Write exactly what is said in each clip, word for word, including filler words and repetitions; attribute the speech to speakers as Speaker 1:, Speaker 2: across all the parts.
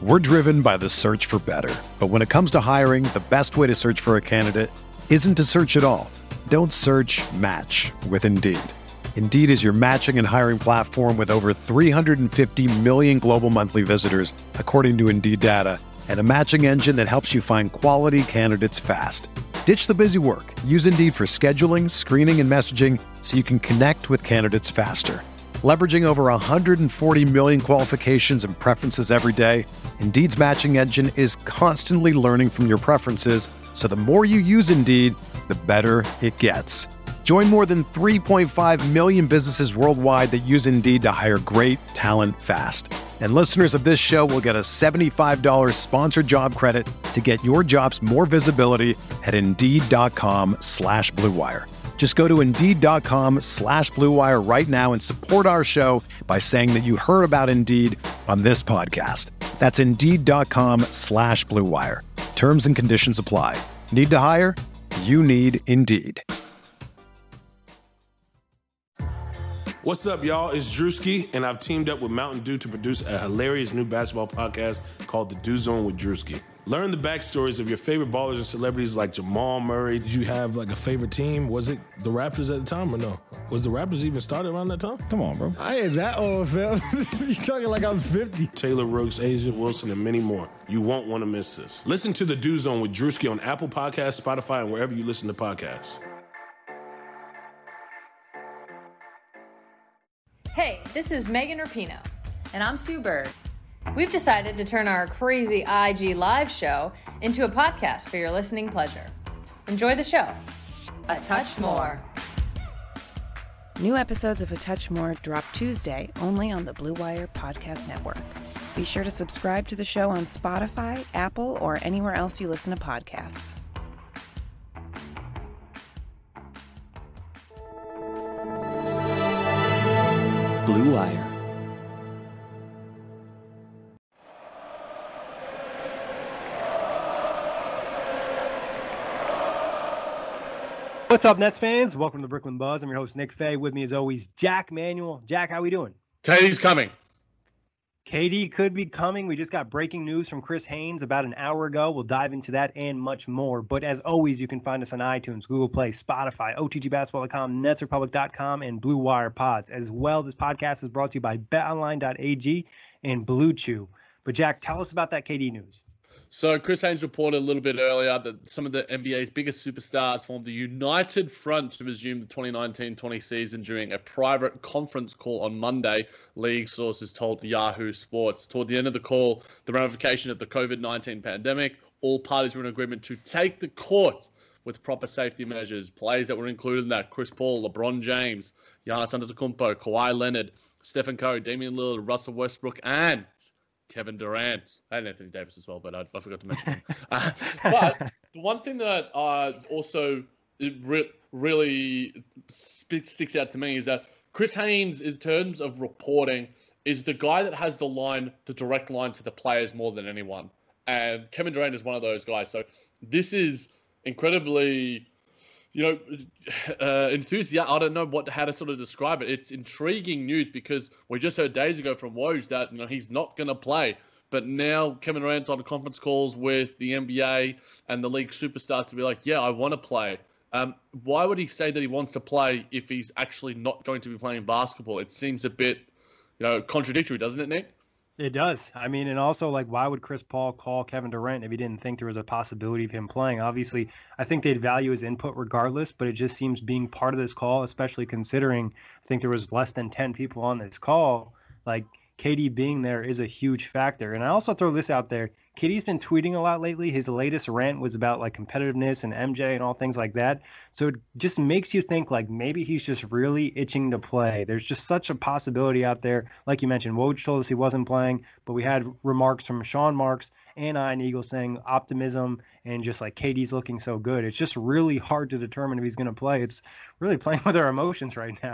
Speaker 1: We're driven by the search for better. But when it comes to hiring, the best way to search for a candidate isn't to search at all. Don't search, match with Indeed. Indeed is your matching and hiring platform with over three hundred fifty million global monthly visitors, according to Indeed data, and a matching engine that helps you find quality candidates fast. Ditch the busy work. Use Indeed for scheduling, screening, and messaging so you can connect with candidates faster. Leveraging over one hundred forty million qualifications and preferences every day, Indeed's matching engine is constantly learning from your preferences, so the more you use Indeed, the better it gets. Join more than three point five million businesses worldwide that use Indeed to hire great talent fast. And listeners of this show will get a seventy-five dollars sponsored job credit to get your jobs more visibility at Indeed.com slash Blue Wire. Just go to Indeed.com slash Blue Wire right now and support our show by saying that you heard about Indeed on this podcast. That's Indeed.com slash Blue Wire. Terms and conditions apply. Need to hire? You need Indeed.
Speaker 2: What's up, y'all? It's Drewski, and I've teamed up with Mountain Dew to produce a hilarious new basketball podcast called The Dew Zone with Drewski. Learn the backstories of your favorite ballers and celebrities like Jamal Murray.
Speaker 3: Did you have like a favorite team? Was it the Raptors at the time or no? Was the Raptors even started around that time?
Speaker 4: Come on, bro.
Speaker 5: I ain't that old, fam. You talking like I'm fifty.
Speaker 2: Taylor Rooks, Asia Wilson, and many more. You won't want to miss this. Listen to The Dew Zone with Drewski on Apple Podcasts, Spotify, and wherever you listen to podcasts.
Speaker 6: Hey, this is Megan Rapinoe.
Speaker 7: And I'm Sue Bird.
Speaker 6: We've decided to turn our crazy I G live show into a podcast for your listening pleasure. Enjoy the show.
Speaker 7: A Touch More.
Speaker 8: New episodes of A Touch More drop Tuesday only on the Blue Wire Podcast Network. Be sure to subscribe to the show on Spotify, Apple, or anywhere else you listen to podcasts.
Speaker 9: Blue Wire.
Speaker 5: What's up, Nets fans? Welcome to Brooklyn Buzz. I'm your host, Nick Fay. With me, as always, Jack Manuel. Jack, how we doing?
Speaker 10: K D's coming.
Speaker 5: K D could be coming. We just got breaking news from Chris Haynes about an hour ago. We'll dive into that and much more. But as always, you can find us on iTunes, Google Play, Spotify, O T G basketball dot com, Nets Republic dot com, and Blue Wire Pods. As well, this podcast is brought to you by bet online dot a g and Blue Chew. But Jack, tell us about that K D news.
Speaker 10: So Chris Haynes reported a little bit earlier that some of the N B A's biggest superstars formed a united front to resume the twenty nineteen twenty season during a private conference call on Monday, league sources told Yahoo Sports. Toward the end of the call, the ramification of the COVID nineteen pandemic, all parties were in agreement to take the court with proper safety measures. Players that were included in that: Chris Paul, LeBron James, Giannis Antetokounmpo, Kawhi Leonard, Stephen Curry, Damian Lillard, Russell Westbrook, and Kevin Durant, and Anthony Davis as well, but I, I forgot to mention him. Uh, but the one thing that uh, also re- really sp- sticks out to me is that Chris Haynes, in terms of reporting, is the guy that has the line, the direct line to the players more than anyone. And Kevin Durant is one of those guys. So this is incredibly, you know, uh, enthusiastic. I don't know what how to sort of describe it. It's intriguing news because we just heard days ago from Woj that, you know, he's not going to play. But now Kevin Durant's on conference calls with the N B A and the league superstars to be like, yeah, I want to play. Um, why would he say that he wants to play if he's actually not going to be playing basketball? It seems a bit, you know, contradictory, doesn't it, Nick?
Speaker 5: It does. I mean, and also, like, why would Chris Paul call Kevin Durant if he didn't think there was a possibility of him playing? Obviously, I think they'd value his input regardless, but it just seems being part of this call, especially considering I think there was less than ten people on this call, like, K D being there is a huge factor. And I also throw this out there. K D's been tweeting a lot lately. His latest rant was about like competitiveness and M J and all things like that. So it just makes you think like maybe he's just really itching to play. There's just such a possibility out there. Like you mentioned, Woj told us he wasn't playing, but we had remarks from Sean Marks and Ian Eagle saying optimism and just like K D's looking so good. It's just really hard to determine if he's going to play. It's really playing with our emotions right now.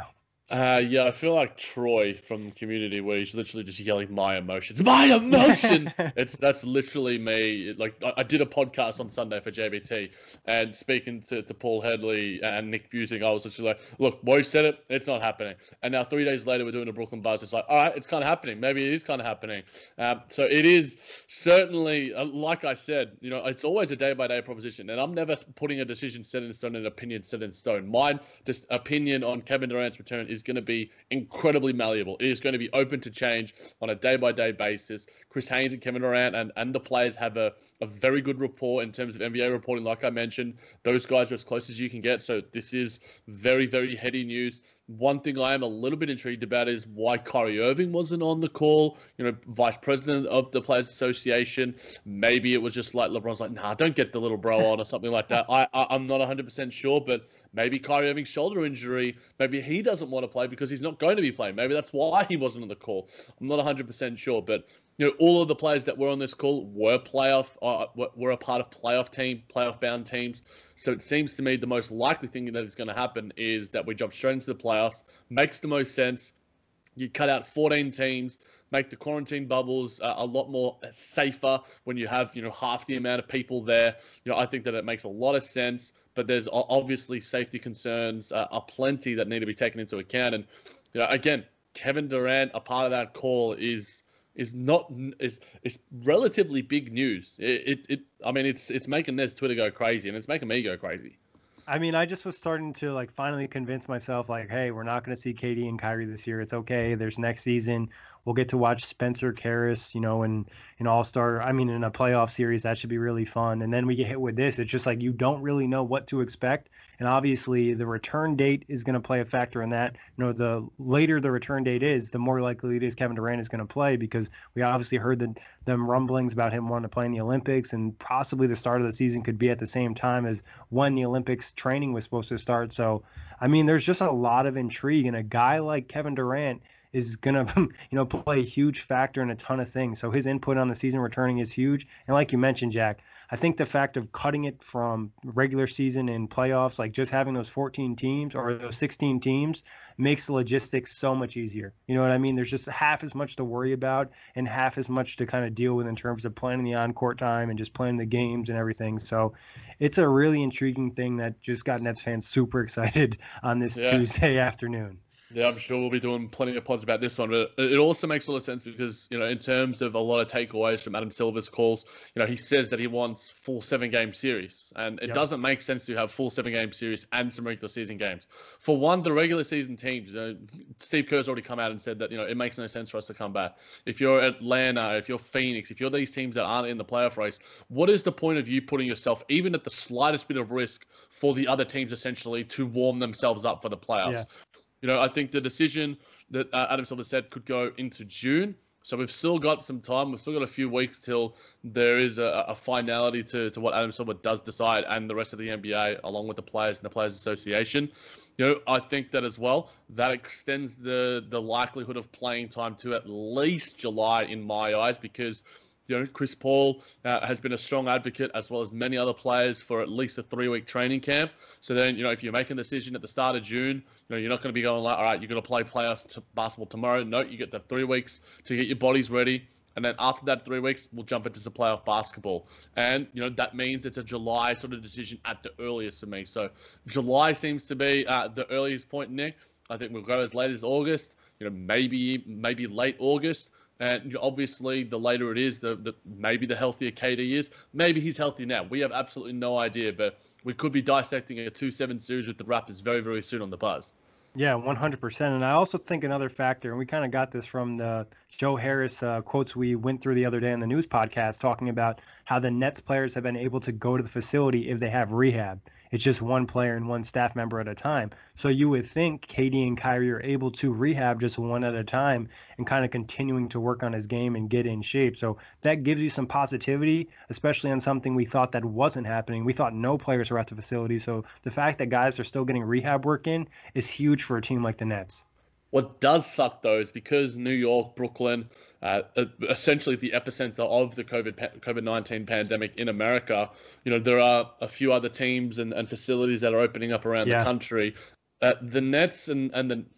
Speaker 10: Uh, yeah, I feel like Troy from Community, where he's literally just yelling "my emotions, my emotions." it's that's literally me. Like I, I did a podcast on Sunday for J B T, and speaking to, to Paul Headley and Nick Busing, I was literally like, "Look, Woj said it. It's not happening." And now three days later, we're doing a Brooklyn Buzz. It's like, all right, it's kind of happening. Maybe it is kind of happening. Um, so it is certainly, uh, like I said, you know, it's always a day by day proposition, and I'm never putting a decision set in stone and an opinion set in stone. Mine, just opinion on Kevin Durant's return is going to be incredibly malleable. It is going to be open to change on a day-by-day basis. Chris Haynes and Kevin Durant and, and the players have a, a very good rapport in terms of N B A reporting. Like I mentioned, those guys are as close as you can get. So this is very, very heady news. One thing I am a little bit intrigued about is why Kyrie Irving wasn't on the call. You know, vice president of the Players Association. Maybe it was just like LeBron's like, nah, don't get the little bro on or something like that. I, I I'm not one hundred percent sure, but maybe Kyrie Irving's shoulder injury, maybe he doesn't want to play because he's not going to be playing. Maybe that's why he wasn't on the call. I'm not one hundred percent sure, but you know, all of the players that were on this call were playoff, uh, were a part of playoff team, playoff bound teams. So it seems to me the most likely thing that is going to happen is that we jump straight into the playoffs. Makes the most sense. You cut out fourteen teams, make the quarantine bubbles uh, a lot more safer when you have, you know, half the amount of people there. You know, I think that it makes a lot of sense, but there's obviously safety concerns uh, are plenty that need to be taken into account. And, you know, again, Kevin Durant, a part of that call is is not is is relatively big news. It, it it I mean, it's it's making this Twitter go crazy, and it's making me go crazy.
Speaker 5: I mean, I just was starting to like finally convince myself like, hey, we're not going to see K D and Kyrie this year. It's okay. There's next season. We'll get to watch Spencer Karras, you know, in an all-star, I mean, in a playoff series. That should be really fun. And then we get hit with this. It's just like you don't really know what to expect. And obviously the return date is going to play a factor in that. You know, the later the return date is, the more likely it is Kevin Durant is going to play, because we obviously heard the, them rumblings about him wanting to play in the Olympics, and possibly the start of the season could be at the same time as when the Olympics training was supposed to start. So, I mean, there's just a lot of intrigue, and a guy like Kevin Durant is going to, you know, play a huge factor in a ton of things. So his input on the season returning is huge. And like you mentioned, Jack, I think the fact of cutting it from regular season and playoffs, like just having those fourteen teams or those sixteen teams, makes the logistics so much easier. You know what I mean? There's just half as much to worry about and half as much to kind of deal with in terms of planning the on-court time and just playing the games and everything. So it's a really intriguing thing that just got Nets fans super excited on this yeah. Tuesday afternoon.
Speaker 10: Yeah, I'm sure we'll be doing plenty of pods about this one, but it also makes a lot of sense because, you know, in terms of a lot of takeaways from Adam Silver's calls, you know, he says that he wants full seven-game series, and it yep. doesn't make sense to have full seven-game series and some regular season games. For one, the regular season teams, you know, Steve Kerr's already come out and said that, you know, it makes no sense for us to come back. If you're Atlanta, if you're Phoenix, if you're these teams that aren't in the playoff race, what is the point of you putting yourself, even at the slightest bit of risk, for the other teams essentially to warm themselves up for the playoffs? Yeah. You know, I think the decision that uh, Adam Silver said could go into June. So we've still got some time. We've still got a few weeks till there is a, a finality to, to what Adam Silver does decide, and the rest of the N B A, along with the players and the Players Association. You know, I think that as well, that extends the, the likelihood of playing time to at least July in my eyes, because you know, Chris Paul uh, has been a strong advocate, as well as many other players, for at least a three-week training camp. So then, you know, if you're making a decision at the start of June, you know, you're not going to be going like, all right, you're going to play playoffs to basketball tomorrow. No, you get the three weeks to get your bodies ready. And then after that three weeks, we'll jump into some playoff basketball. And, you know, that means it's a July sort of decision at the earliest for me. So July seems to be uh, the earliest point, Nick. I think we'll go as late as August, you know, maybe maybe late August. And obviously, the later it is, the, the maybe the healthier K D is. Maybe he's healthy now. We have absolutely no idea, but we could be dissecting a two seven series with the Raptors very, very soon on the Buzz.
Speaker 5: Yeah, one hundred percent. And I also think another factor, and we kind of got this from the Joe Harris uh, quotes we went through the other day on the news podcast, talking about how the Nets players have been able to go to the facility if they have rehab. It's just one player and one staff member at a time. So you would think K D and Kyrie are able to rehab just one at a time and kind of continuing to work on his game and get in shape. So that gives you some positivity, especially on something we thought that wasn't happening. We thought no players were at the facility. So the fact that guys are still getting rehab work in is huge for a team like the Nets.
Speaker 10: What does suck, though, is because New York, Brooklyn, uh, essentially the epicenter of the COVID COVID nineteen pandemic in America, you know, there are a few other teams and, and facilities that are opening up around yeah. the country. Uh, the Nets and, and the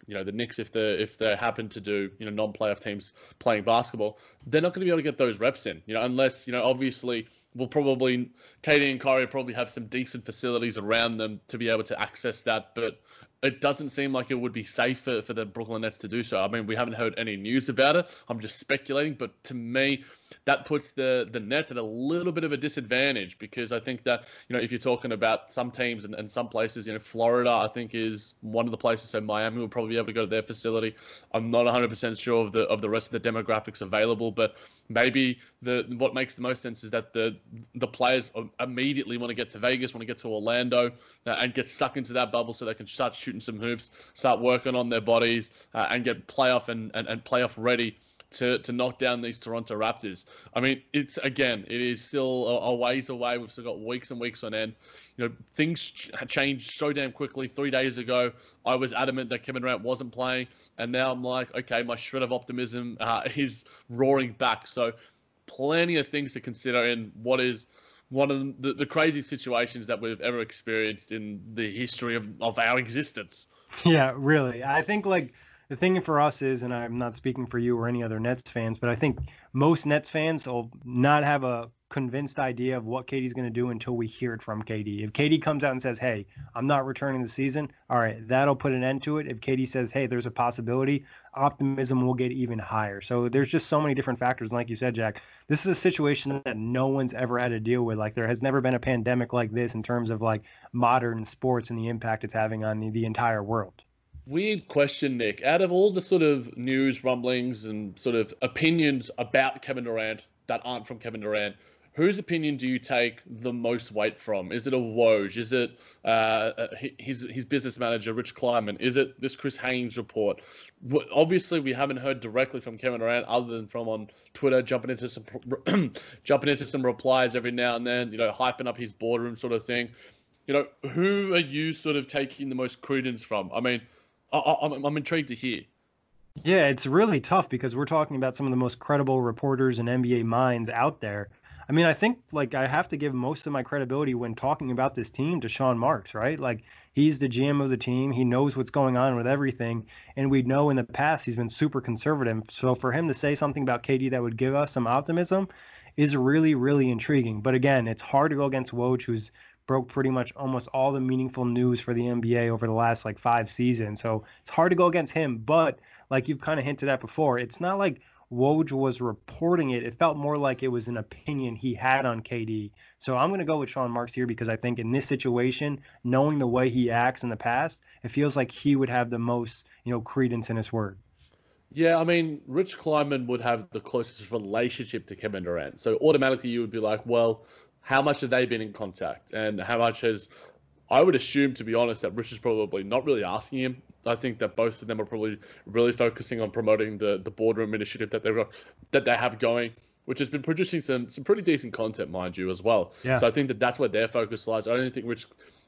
Speaker 10: you know, the Knicks, if they if they happen to do, you know, non-playoff teams playing basketball, they're not going to be able to get those reps in, you know, unless, you know, obviously we'll probably, K D and Kyrie probably have some decent facilities around them to be able to access that, but it doesn't seem like it would be safe for, for the Brooklyn Nets to do so. I mean, we haven't heard any news about it. I'm just speculating, but to me, that puts the, the Nets at a little bit of a disadvantage, because I think that, you know, if you're talking about some teams and, and some places, you know, Florida, I think is one of the places. So Miami will probably be able to go to their facility. I'm not one hundred percent sure of the of the rest of the demographics available, but maybe the what makes the most sense is that the the players immediately want to get to Vegas, want to get to Orlando, uh, and get stuck into that bubble so they can start shooting some hoops, start working on their bodies, uh, and get playoff and, and, and playoff ready to to knock down these Toronto Raptors. I mean, it's again, it is still a, a ways away. We've still got weeks and weeks on end. You know, things ch- changed so damn quickly. Three days ago, I was adamant that Kevin Durant wasn't playing, and now I'm like, okay, my shred of optimism uh, is roaring back. So, plenty of things to consider in what is one of the, the crazy situations that we've ever experienced in the history of, of our existence.
Speaker 5: Yeah, really. I think like the thing for us is, and I'm not speaking for you or any other Nets fans, but I think most Nets fans will not have a convinced idea of what K D's going to do until we hear it from K D. If K D comes out and says, hey, I'm not returning the season, all right, that'll put an end to it. If K D says, hey, there's a possibility, optimism will get even higher. So there's just so many different factors. And like you said, Jack, this is a situation that no one's ever had to deal with. Like there has never been a pandemic like this in terms of like modern sports and the impact it's having on the, the entire world.
Speaker 10: Weird question, Nick. Out of all the sort of news rumblings and sort of opinions about Kevin Durant that aren't from Kevin Durant, whose opinion do you take the most weight from? Is it a Woj? Is it uh, his his business manager, Rich Kleiman? Is it this Chris Haynes report? Obviously, we haven't heard directly from Kevin Durant other than from on Twitter, jumping into some jumping into some replies every now and then, you know, hyping up his boardroom sort of thing. You know, who are you sort of taking the most credence from? I mean, I, I'm, I'm intrigued to hear.
Speaker 5: Yeah, it's really tough because we're talking about some of the most credible reporters and N B A minds out there. I mean, I think like I have to give most of my credibility when talking about this team to Sean Marks, right? Like he's the G M of the team. He knows what's going on with everything. And we know in the past he's been super conservative. So for him to say something about K D that would give us some optimism is really, really intriguing. But again, it's hard to go against Woj, who's broke pretty much almost all the meaningful news for the N B A over the last like five seasons. So it's hard to go against him. But like you've kind of hinted at before, it's not like Woj was reporting it. It felt more like it was an opinion he had on K D. So I'm going to go with Sean Marks here because I think in this situation, knowing the way he acts in the past, it feels like he would have the most, you know, credence in his word.
Speaker 10: Yeah, I mean, Rich Kleiman would have the closest relationship to Kevin Durant. So automatically you would be like, well, how much have they been in contact? And how much has, I would assume, to be honest, that Rich is probably not really asking him. I think that both of them are probably really focusing on promoting the, the boardroom initiative that they've got, that they have going, which has been producing some some pretty decent content, mind you, as well.
Speaker 5: Yeah.
Speaker 10: So I think that that's where their focus lies. I don't think Rich,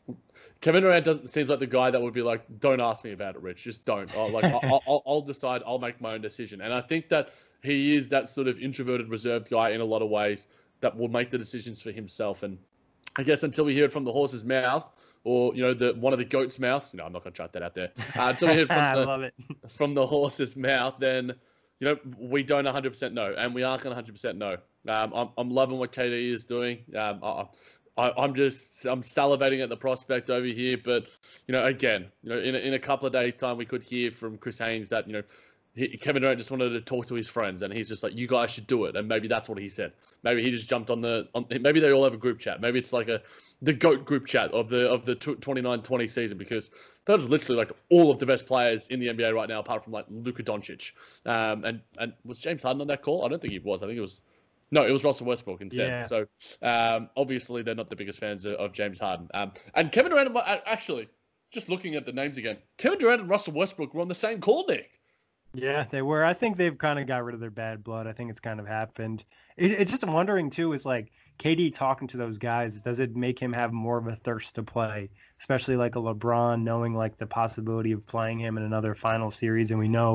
Speaker 10: Kevin Durant doesn't seems like the guy that would be like, don't ask me about it, Rich. Just don't. I'll, like I'll, I'll, I'll decide. I'll make my own decision. And I think that he is that sort of introverted, reserved guy in a lot of ways that will make the decisions for himself. And I guess until we hear it from the horse's mouth, or, you know, the one of the goat's mouths. No, I'm not going to chat that out there. Uh, until we hear it from,
Speaker 5: I
Speaker 10: the,
Speaker 5: love it.
Speaker 10: from the horse's mouth, then, you know, we don't one hundred percent know, and we aren't going to one hundred percent know. Um, I'm, I'm loving what K D is doing. Um, I, I, I'm just, I'm salivating at the prospect over here. But, you know, again, you know, in, in a couple of days' time, we could hear from Chris Haynes that, you know, he, Kevin Durant just wanted to talk to his friends, and he's just like, you guys should do it. And maybe that's what he said. Maybe he just jumped on the, on, maybe they all have a group chat. Maybe it's like a, the GOAT group chat of the of the twenty-nine twenty season, because that was literally like all of the best players in the N B A right now, apart from like Luka Doncic. Um, and, and was James Harden on that call? I don't think he was. I think it was, no, it was Russell Westbrook instead.
Speaker 5: Yeah.
Speaker 10: So um, obviously they're not the biggest fans of, of James Harden. Um, and Kevin Durant, actually, just looking at the names again, Kevin Durant and Russell Westbrook were on the same call, Nick.
Speaker 5: Yeah, they were. I think they've kind of got rid of their bad blood. I think it's kind of happened. It, it's just I'm wondering, too, is like K D talking to those guys, does it make him have more of a thirst to play, especially like a LeBron knowing like the possibility of playing him in another final series? And we know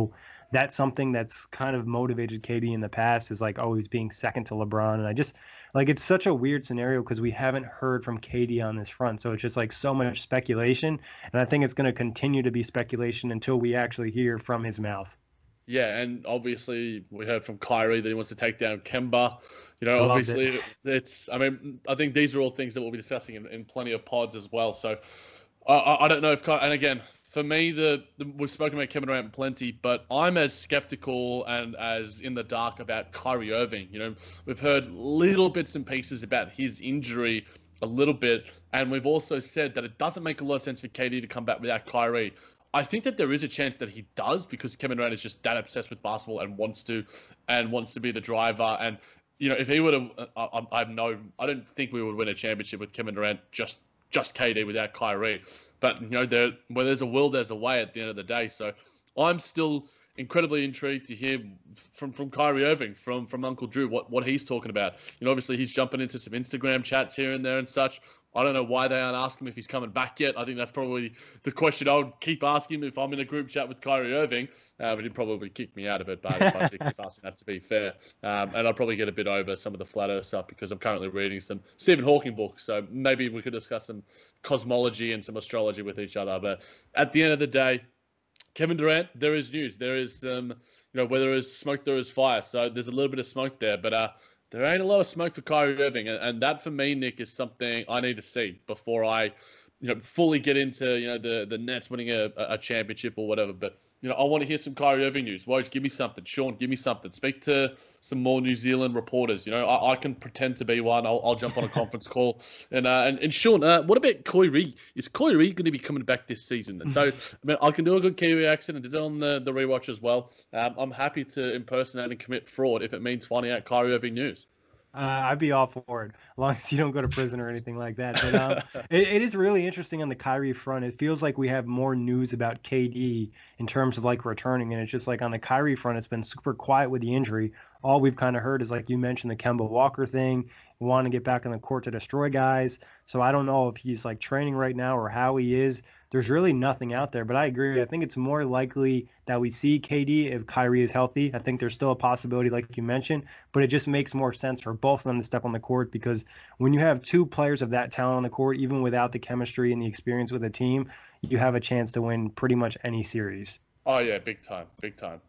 Speaker 5: that's something that's kind of motivated K D in the past, is like, oh, he's being second to LeBron. And I just like, it's such a weird scenario because we haven't heard from K D on this front. So it's just like so much speculation. And I think it's going to continue to be speculation until we actually hear from his mouth.
Speaker 10: Yeah, and obviously we heard from Kyrie that he wants to take down Kemba. You know,
Speaker 5: I loved
Speaker 10: obviously
Speaker 5: it.
Speaker 10: it's, I mean, I think these are all things that we'll be discussing in, in plenty of pods as well. So I, I, I don't know if, Ky- and again, for me, the, the we've spoken about Kevin Durant plenty, but I'm as skeptical and as in the dark about Kyrie Irving. You know, we've heard little bits and pieces about his injury a little bit, and we've also said that it doesn't make a lot of sense for K D to come back without Kyrie. I think that there is a chance that he does, because Kevin Durant is just that obsessed with basketball and wants to, and wants to be the driver. And you know, if he would have, I, I have no, I don't think we would win a championship with Kevin Durant just just K D without Kyrie. But you know, there where there's a will, there's a way at the end of the day. So I'm still incredibly intrigued to hear from from Kyrie Irving, from from Uncle Drew, what what he's talking about. You know, obviously he's jumping into some Instagram chats here and there and such. I don't know why they aren't asking him if he's coming back yet. I think that's probably the question I would keep asking him if I'm in a group chat with Kyrie Irving. Uh, but he'd probably kick me out of it, but if I did keep asking that, to be fair. Um, and I'd probably get a bit over some of the flat earth stuff because I'm currently reading some Stephen Hawking books. So maybe we could discuss some cosmology and some astrology with each other. But at the end of the day, Kevin Durant, there is news. There is, um, you know, where there is smoke, there is fire. So there's a little bit of smoke there. But uh, there ain't a lot of smoke for Kyrie Irving, and, and that for me, Nick, is something I need to see before I, you know, fully get into, you know, the the Nets winning a, a championship or whatever. But you know, I want to hear some Kyrie Irving news. Woj, give me something. Sean, give me something. Speak to some more New Zealand reporters. You know, I, I can pretend to be one. I'll, I'll jump on a conference call. And uh, and and Sean, uh, what about Kyrie? Is Kyrie going to be coming back this season? And so, I mean, I can do a good Kiwi accent and did it on the, the rewatch as well. Um, I'm happy to impersonate and commit fraud if it means finding out Kyrie Irving news.
Speaker 5: Uh, I'd be all for it, as long as you don't go to prison or anything like that. But um, it, it is really interesting on the Kyrie front. It feels like we have more news about K D in terms of like returning, and it's just like on the Kyrie front, it's been super quiet with the injury. All we've kind of heard is, like you mentioned, the Kemba Walker thing, wanting to get back on the court to destroy guys. So I don't know if he's like training right now or how he is. There's really nothing out there, but I agree. I think it's more likely that we see K D if Kyrie is healthy. I think there's still a possibility, like you mentioned, but it just makes more sense for both of them to step on the court, because when you have two players of that talent on the court, even without the chemistry and the experience with a team, you have a chance to win pretty much any series.
Speaker 10: Oh, yeah, big time, big time.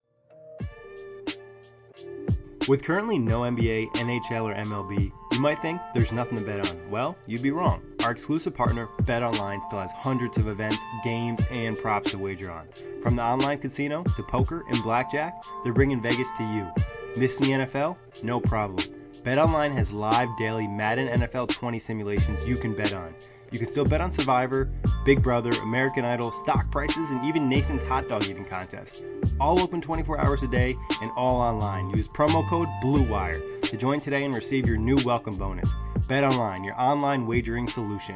Speaker 4: With currently no N B A, N H L, or M L B, you might think there's nothing to bet on. Well, you'd be wrong. Our exclusive partner, BetOnline, still has hundreds of events, games, and props to wager on. From the online casino to poker and blackjack, they're bringing Vegas to you. Missing the N F L? No problem. BetOnline has live daily Madden N F L twenty simulations you can bet on. You can still bet on Survivor, Big Brother, American Idol, stock prices, and even Nathan's hot dog eating contest. All open twenty-four hours a day and all online. Use promo code BLUEWIRE to join today and receive your new welcome bonus. BetOnline, your online wagering solution.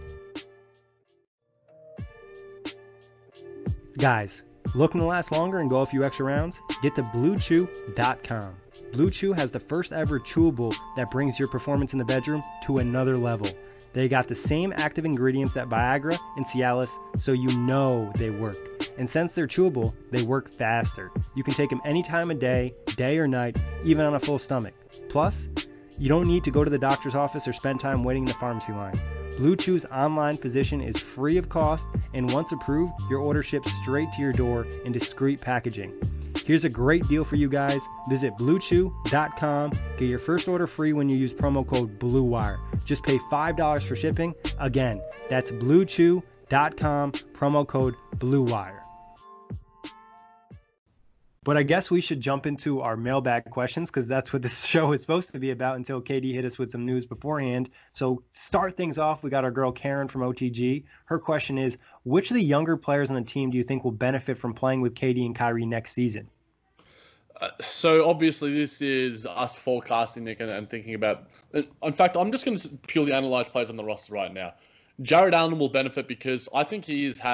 Speaker 4: Guys, looking to last longer and go a few extra rounds? Get to Blue Chew dot com. Blue Chew has the first ever chewable that brings your performance in the bedroom to another level. They got the same active ingredients that Viagra and Cialis, so you know they work. And since they're chewable, they work faster. You can take them any time of day, day or night, even on a full stomach. Plus, you don't need to go to the doctor's office or spend time waiting in the pharmacy line. Blue Chew's online physician is free of cost, and once approved, your order ships straight to your door in discreet packaging. Here's a great deal for you guys. Visit Blue Chew dot com. Get your first order free when you use promo code BLUEWIRE. Just pay five dollars for shipping. Again, that's Blue Chew dot com, promo code BLUEWIRE.
Speaker 5: But I guess we should jump into our mailbag questions, because that's what this show is supposed to be about until K D hit us with some news beforehand. So start things off, we got our girl Karen from O T G. Her question is, which of the younger players on the team do you think will benefit from playing with K D and Kyrie next season?
Speaker 10: Uh, so obviously this is us forecasting, Nick, and, and thinking about... In fact, I'm just going to purely analyze players on the roster right now. Jared Allen will benefit because I think he has had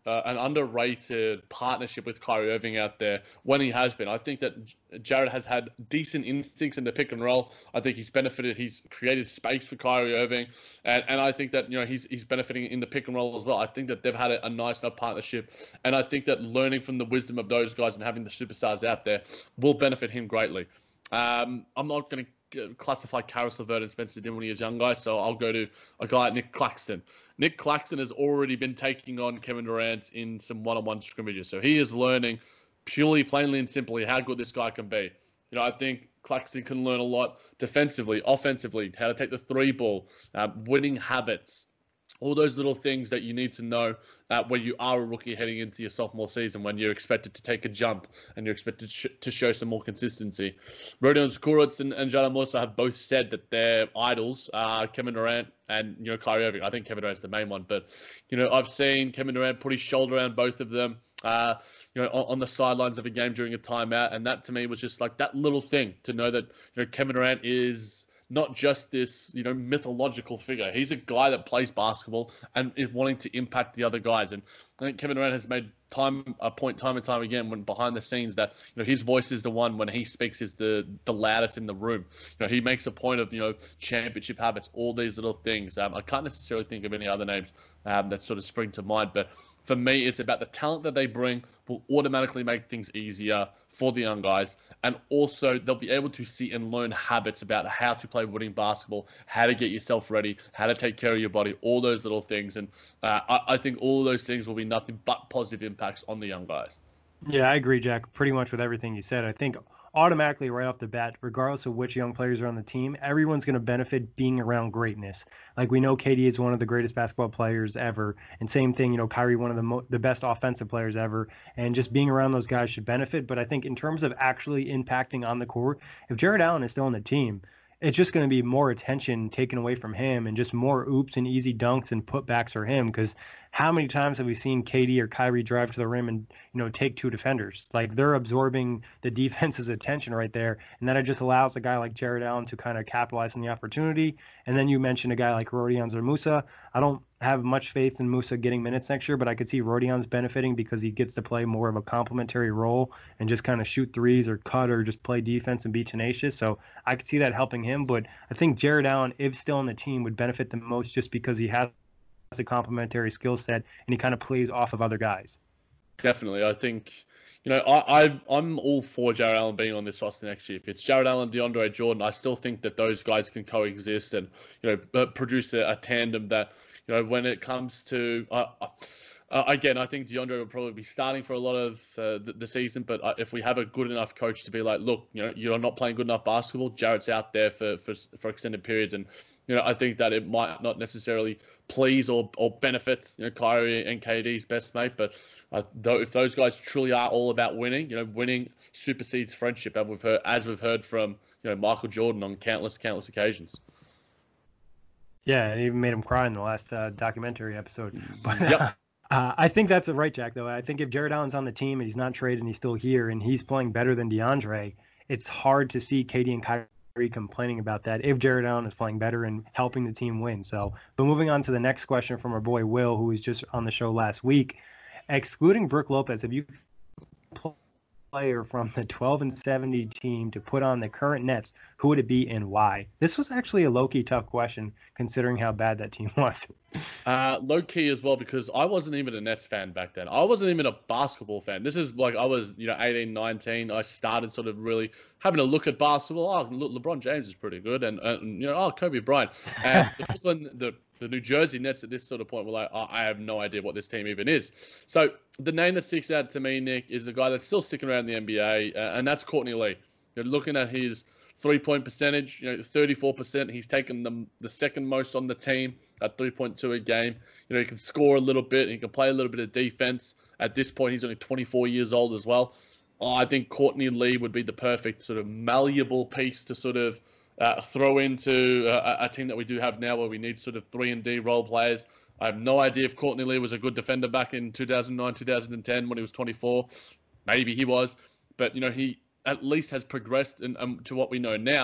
Speaker 10: uh, an underrated partnership with Kyrie Irving out there when he has been. I think that Jared has had decent instincts in the pick and roll. I think he's benefited. He's created space for Kyrie Irving, and, and I think that you know he's he's benefiting in the pick and roll as well. I think that they've had a, a nice enough partnership, and I think that learning from the wisdom of those guys and having the superstars out there will benefit him greatly. Um, I'm not going to classify Caris LeVert and Spencer Dinwiddie as young guys, so I'll go to a guy like Nick Claxton. Nick Claxton has already been taking on Kevin Durant in some one-on-one scrimmages, so he is learning purely, plainly, and simply how good this guy can be. You know, I think Claxton can learn a lot defensively, offensively, how to take the three ball, uh, winning habits, all those little things that you need to know uh, when you are a rookie heading into your sophomore season, when you're expected to take a jump and you're expected to, sh- to show some more consistency. Rodion Kurucs and, and Jalen Musa have both said that their idols are Kevin Durant and, you know, Kyrie Irving. I think Kevin Durant's the main one, but, you know, I've seen Kevin Durant put his shoulder around both of them, uh, you know, on, on the sidelines of a game during a timeout, and that to me was just like that little thing to know that, you know, Kevin Durant is not just this, you know, mythological figure. He's a guy that plays basketball and is wanting to impact the other guys. And I think Kevin Durant has made time a point time and time again when behind the scenes that, you know, his voice is the one when he speaks is the the loudest in the room. You know, he makes a point of, you know, championship habits, all these little things. Um, I can't necessarily think of any other names um, that sort of spring to mind, but for me, it's about the talent that they bring will automatically make things easier for the young guys. And also, they'll be able to see and learn habits about how to play winning basketball, how to get yourself ready, how to take care of your body, all those little things. And uh, I, I think all those things will be nothing but positive impacts on the young guys.
Speaker 5: Yeah, I agree, Jack, pretty much with everything you said. I think automatically right off the bat, regardless of which young players are on the team, everyone's going to benefit being around greatness. Like we know K D is one of the greatest basketball players ever. And same thing, you know, Kyrie, one of the mo- the best offensive players ever. And just being around those guys should benefit. But I think in terms of actually impacting on the court, if Jared Allen is still on the team, it's just going to be more attention taken away from him and just more oops and easy dunks and putbacks for him. Because how many times have we seen K D or Kyrie drive to the rim and, you know, take two defenders? Like they're absorbing the defense's attention right there. And then it just allows a guy like Jared Allen to kind of capitalize on the opportunity. And then you mentioned a guy like Rodion Musa. I don't have much faith in Musa getting minutes next year, but I could see Rodion's benefiting because he gets to play more of a complementary role and just kind of shoot threes or cut or just play defense and be tenacious. So I could see that helping him. But I think Jared Allen, if still on the team, would benefit the most just because he has a complementary skill set and he kind of plays off of other guys.
Speaker 10: Definitely. I think, you know, I, I, I'm all for Jared Allen being on this roster next year. If it's Jared Allen, DeAndre Jordan, I still think that those guys can coexist and, you know, produce a, a tandem that, you know, when it comes to, uh, uh, again, I think DeAndre will probably be starting for a lot of uh, the, the season. But uh, if we have a good enough coach to be like, look, you know, you're not playing good enough basketball, Jared's out there for, for, for extended periods. And, you know, I think that it might not necessarily please or, or benefit, you know, Kyrie and K D's best mate. But uh, though, if those guys truly are all about winning, you know, winning supersedes friendship, as we've heard, as we've heard from, you know, Michael Jordan on countless, countless occasions.
Speaker 5: Yeah, it even made him cry in the last uh, documentary episode. But
Speaker 10: Yep.
Speaker 5: uh, I think that's a right, Jack, though. I think if Jared Allen's on the team and he's not traded and he's still here and he's playing better than DeAndre, it's hard to see K D and Kyrie complaining about that if Jared Allen is playing better and helping the team win. So, but moving on to the next question from our boy Will, who was just on the show last week. Excluding Brook Lopez, have you player from the twelve and seventy team to put on the current Nets, who would it be and why? This was actually a low-key tough question considering how bad that team was.
Speaker 10: Uh, low-key as well, because I wasn't even a Nets fan back then. I wasn't even a basketball fan. This is like I was, you know, eighteen, nineteen. I started sort of really having a look at basketball. Oh, look, LeBron James is pretty good. And, and you know, oh, Kobe Bryant. And the Brooklyn, the The New Jersey Nets at this sort of point were like, oh, I have no idea what this team even is. So the name that sticks out to me, Nick, is a guy that's still sticking around the N B A, uh, and that's Courtney Lee. You're looking at his three-point percentage, you know, thirty-four percent. He's taken the, the second most on the team at three point two a game. You know, he can score a little bit. He can play a little bit of defense. At this point, he's only twenty-four years old as well. Oh, I think Courtney Lee would be the perfect sort of malleable piece to sort of Uh, throw into uh, a team that we do have now where we need sort of three and D role players. I have no idea if Courtney Lee was a good defender back in two thousand nine, two thousand ten when he was twenty-four. Maybe he was. But, you know, he at least has progressed in, um, to what we know now.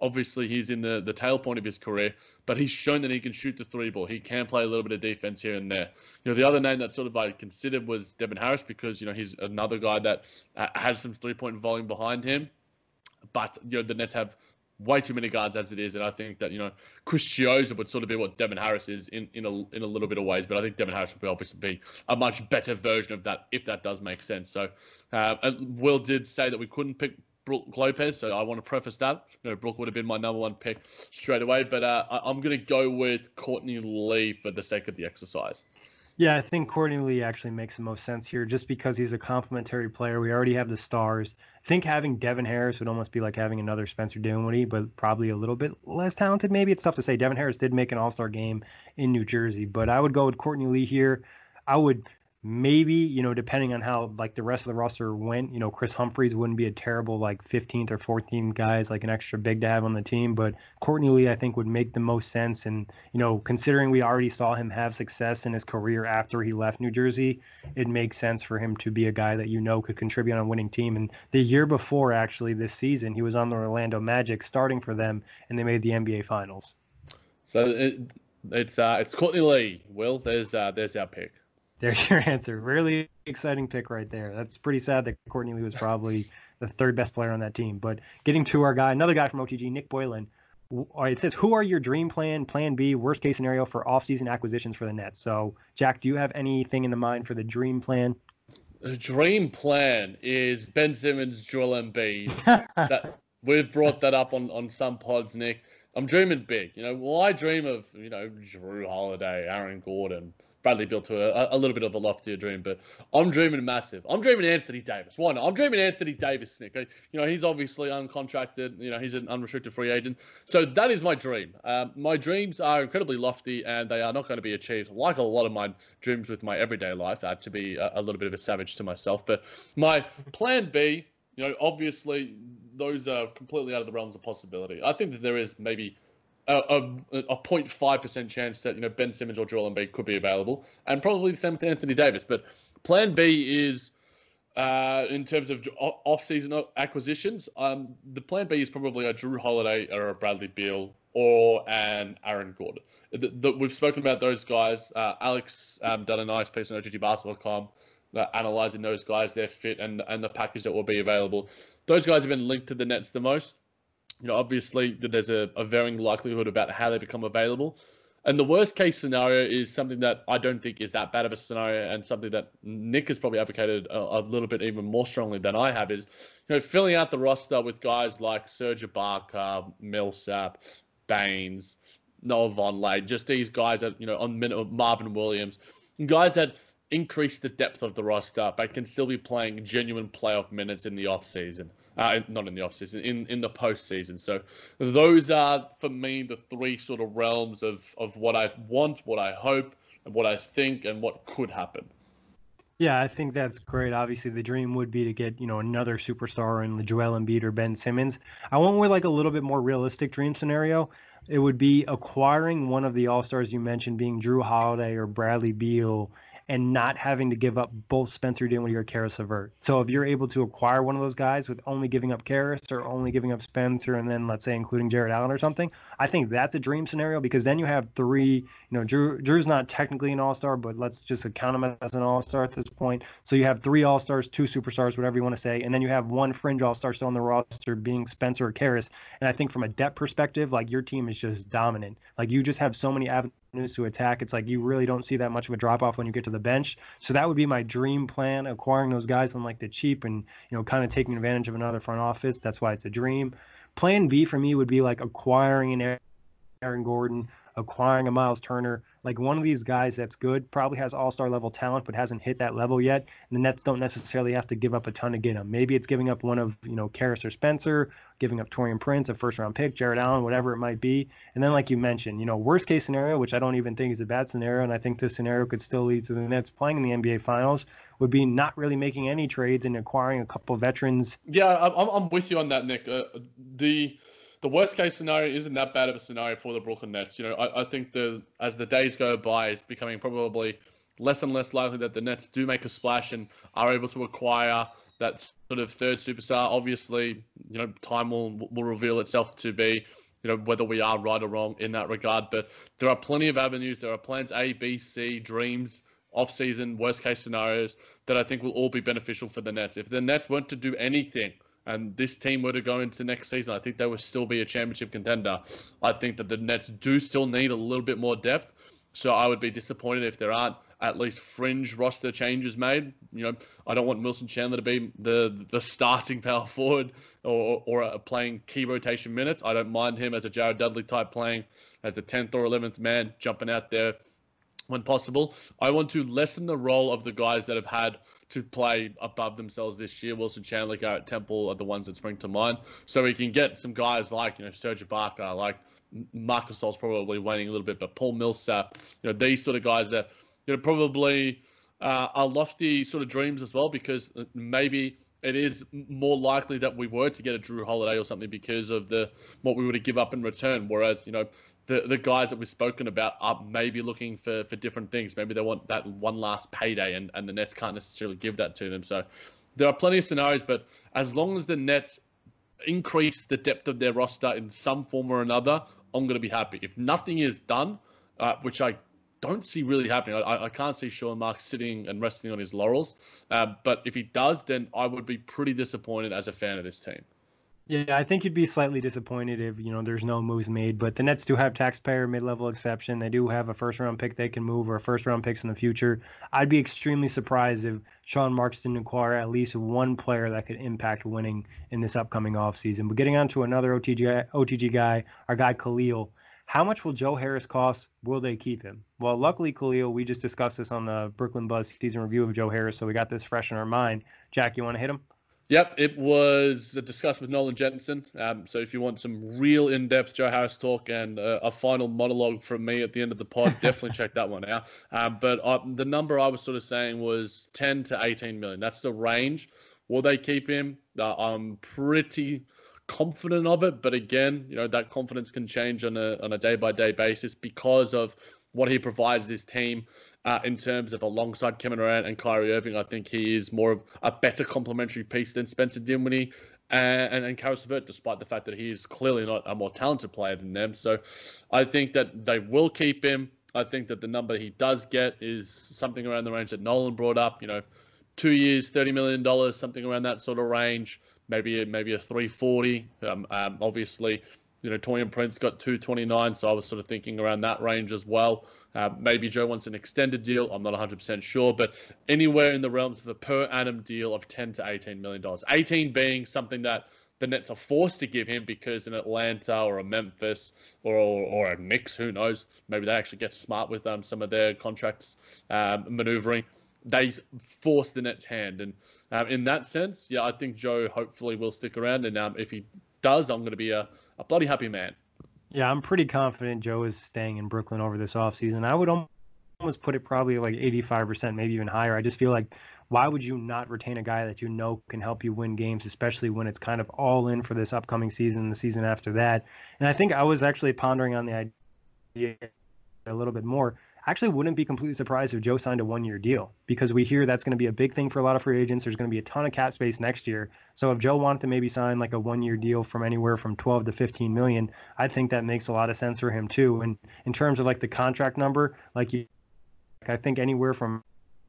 Speaker 10: Obviously, he's in the, the tail point of his career, but he's shown that he can shoot the three ball. He can play a little bit of defense here and there. You know, the other name that sort of I considered was Devin Harris because, you know, he's another guy that uh, has some three-point volume behind him. But, you know, the Nets have way too many guards as it is, and I think that, you know, Chris Chiozza would sort of be what Devin Harris is in, in, a, in a little bit of ways, but I think Devin Harris would obviously be a much better version of that, if that does make sense. So, uh, and Will did say that we couldn't pick Brook Lopez, so I want to preface that. You know, Brook would have been my number one pick straight away, but uh, I, I'm going to go with Courtney Lee for the sake of the exercise.
Speaker 5: Yeah, I think Courtney Lee actually makes the most sense here just because he's a complementary player. We already have the stars. I think having Devin Harris would almost be like having another Spencer Dinwiddie, but probably a little bit less talented. Maybe it's tough to say. Devin Harris did make an all-star game in New Jersey, but I would go with Courtney Lee here. I would maybe, you know, depending on how like the rest of the roster went, you know, Chris Humphries wouldn't be a terrible like fifteenth or fourteenth guys, like an extra big to have on the team. But Courtney Lee, I think, would make the most sense. And, you know, considering we already saw him have success in his career after he left New Jersey, it makes sense for him to be a guy that, you know, could contribute on a winning team. And the year before, actually, this season, he was on the Orlando Magic starting for them, and they made the N B A Finals.
Speaker 10: So it, it's uh, it's Courtney Lee. Will, there's uh, there's our pick.
Speaker 5: There's your answer. Really exciting pick right there. That's pretty sad that Courtney Lee was probably the third best player on that team. But getting to our guy, another guy from O T G, Nick Boylan. It says, who are your dream plan, plan B, worst case scenario for offseason acquisitions for the Nets? So, Jack, do you have anything in the mind for the dream plan?
Speaker 10: The dream plan is Ben Simmons, Joel Embiid. that, we've brought that up on, on some pods, Nick. I'm dreaming big. You know, well, I dream of, you know, Jrue Holiday, Aaron Gordon, Bradley Beal to a, a little bit of a loftier dream, but I'm dreaming massive. I'm dreaming Anthony Davis. Why not? I'm dreaming Anthony Davis, Nick. You know, he's obviously uncontracted. You know, he's an unrestricted free agent. So that is my dream. Um, my dreams are incredibly lofty, and they are not going to be achieved, like a lot of my dreams with my everyday life. I have to be a, a little bit of a savage to myself. But my plan B, you know, obviously those are completely out of the realms of possibility. I think that there is maybe a, a, a zero point five percent chance that, you know, Ben Simmons or Joel Embiid could be available, and probably the same with Anthony Davis. But plan B is, uh, in terms of off-season acquisitions, um, the plan B is probably a Jrue Holiday or a Bradley Beal or an Aaron Gordon. The, the, we've spoken about those guys. Uh, Alex um, done a nice piece on O G G basketball dot com uh, analyzing those guys, their fit, and and the package that will be available. Those guys have been linked to the Nets the most. You know, obviously, there's a, a varying likelihood about how they become available. And the worst case scenario is something that I don't think is that bad of a scenario, and something that Nick has probably advocated a, a little bit even more strongly than I have, is, you know, filling out the roster with guys like Serge Ibaka, Millsap, Baines, Noah Vonleh, just these guys that, you know, on minute, Marvin Williams, guys that increase the depth of the roster, but can still be playing genuine playoff minutes in the off season. Uh, not in the offseason, in, in the postseason. So those are, for me, the three sort of realms of, of what I want, what I hope, and what I think, and what could happen.
Speaker 5: Yeah, I think that's great. Obviously, the dream would be to get, you know, another superstar in Joel Embiid or Ben Simmons. I went with like a little bit more realistic dream scenario. It would be acquiring one of the All-Stars you mentioned, being Jrue Holiday or Bradley Beal, and not having to give up both Spencer Dinwiddie or Karis LeVert. So if you're able to acquire one of those guys with only giving up Karis or only giving up Spencer, and then let's say including Jarrett Allen or something, I think that's a dream scenario, because then you have three, you know, Jrue, Drew's not technically an all-star, but let's just count him as an all-star at this point. So you have three all-stars, two superstars, whatever you want to say, and then you have one fringe all-star still on the roster being Spencer or Karis. And I think from a depth perspective, like, your team is just dominant. Like, you just have so many avenues to attack. It's like you really don't see that much of a drop off when you get to the bench. So that would be my dream plan, acquiring those guys on like the cheap and, you know, kind of taking advantage of another front office. That's why it's a dream. Plan B for me would be like acquiring an Aaron Gordon, acquiring a Miles Turner, like one of these guys that's good, probably has all-star level talent, but hasn't hit that level yet. And the Nets don't necessarily have to give up a ton to get him. Maybe it's giving up one of, you know, Karis or Spencer, giving up Taurean Prince, a first-round pick, Jarrett Allen, whatever it might be. And then, like you mentioned, you know, worst-case scenario, which I don't even think is a bad scenario, and I think this scenario could still lead to the Nets playing in the N B A Finals, would be not really making any trades and acquiring a couple veterans.
Speaker 10: Yeah, I'm, I'm with you on that, Nick. Uh, the... The worst case scenario isn't that bad of a scenario for the Brooklyn Nets. You know, I, I think the as the days go by, it's becoming probably less and less likely that the Nets do make a splash and are able to acquire that sort of third superstar. Obviously, you know, time will will reveal itself to be, you know, whether we are right or wrong in that regard. But there are plenty of avenues. There are plans A, B, C, dreams, off-season, worst-case scenarios that I think will all be beneficial for the Nets. If the Nets weren't to do anything and this team were to go into next season, I think they would still be a championship contender. I think that the Nets do still need a little bit more depth. So I would be disappointed if there aren't at least fringe roster changes made. You know, I don't want Wilson Chandler to be the the starting power forward or or uh, playing key rotation minutes. I don't mind him as a Jared Dudley type playing as the tenth or eleventh man, jumping out there when possible. I want to lessen the role of the guys that have had to play above themselves this year. Wilson Chandler, Garrett Temple are the ones that spring to mind. So we can get some guys like, you know, Serge Ibaka, like Marc Gasol's probably waning a little bit, but Paul Millsap, you know, these sort of guys that, you know, probably uh, are lofty sort of dreams as well, because maybe it is more likely that we were to get a Drew Holiday or something because of the what we were to give up in return. Whereas, you know, the the guys that we've spoken about are maybe looking for, for different things. Maybe they want that one last payday, and, and the Nets can't necessarily give that to them. So there are plenty of scenarios, but as long as the Nets increase the depth of their roster in some form or another, I'm going to be happy. If nothing is done, uh, which I don't see really happening. I, I can't see Sean Mark sitting and resting on his laurels. Uh, but if he does, then I would be pretty disappointed as a fan of this team.
Speaker 5: Yeah, I think you'd be slightly disappointed if, you know, there's no moves made. But the Nets do have taxpayer mid-level exception. They do have a first-round pick they can move, or first-round picks in the future. I'd be extremely surprised if Sean Marks didn't acquire at least one player that could impact winning in this upcoming offseason. But getting on to another O T G, O T G guy, our guy Khalil. How much will Joe Harris cost? Will they keep him? Well, luckily, Khalil, we just discussed this on the Brooklyn Buzz season review of Joe Harris, so we got this fresh in our mind. Jack, you want to hit him?
Speaker 10: Yep, it was discussed with Nolan Jensen. Um, so if you want some real in-depth Joe Harris talk and uh, a final monologue from me at the end of the pod, definitely check that one out. Um, but uh, the number I was sort of saying was ten to eighteen million. That's the range. Will they keep him? Uh, I'm pretty confident of it, but again, you know, that confidence can change on a on a day-by-day basis because of what he provides this team uh, in terms of alongside Kevin Durant and Kyrie Irving. I think he is more of a better complementary piece than Spencer Dinwiddie and, and, and Karis LeVert, despite the fact that he is clearly not a more talented player than them. So I think that they will keep him. I think that the number he does get is something around the range that Nolan brought up, you know, two years, thirty million dollars, something around that sort of range. Maybe maybe a three forty. Um, um, obviously, you know, Taurean Prince got two twenty-nine, so I was sort of thinking around that range as well. Uh, maybe Joe wants an extended deal. I'm not one hundred percent sure, but anywhere in the realms of a per annum deal of ten to eighteen million dollars. eighteen being something that the Nets are forced to give him because in Atlanta or a Memphis or or, or a Knicks, who knows, maybe they actually get smart with um, some of their contracts um, maneuvering. They force the Nets' hand. And um, in that sense, yeah, I think Joe hopefully will stick around. And um, if he does, I'm going to be a, a bloody happy man.
Speaker 5: Yeah, I'm pretty confident Joe is staying in Brooklyn over this offseason. I would almost put it probably like eighty-five percent, maybe even higher. I just feel like, why would you not retain a guy that you know can help you win games, especially when it's kind of all in for this upcoming season, the season after that? And I think I was actually pondering on the idea a little bit more. Actually wouldn't be completely surprised if Joe signed a one-year deal, because we hear that's going to be a big thing for a lot of free agents. There's going to be a ton of cap space next year. So if Joe wanted to maybe sign like a one-year deal from anywhere from twelve to fifteen million, I think that makes a lot of sense for him too. And in terms of like the contract number, like you, I think anywhere from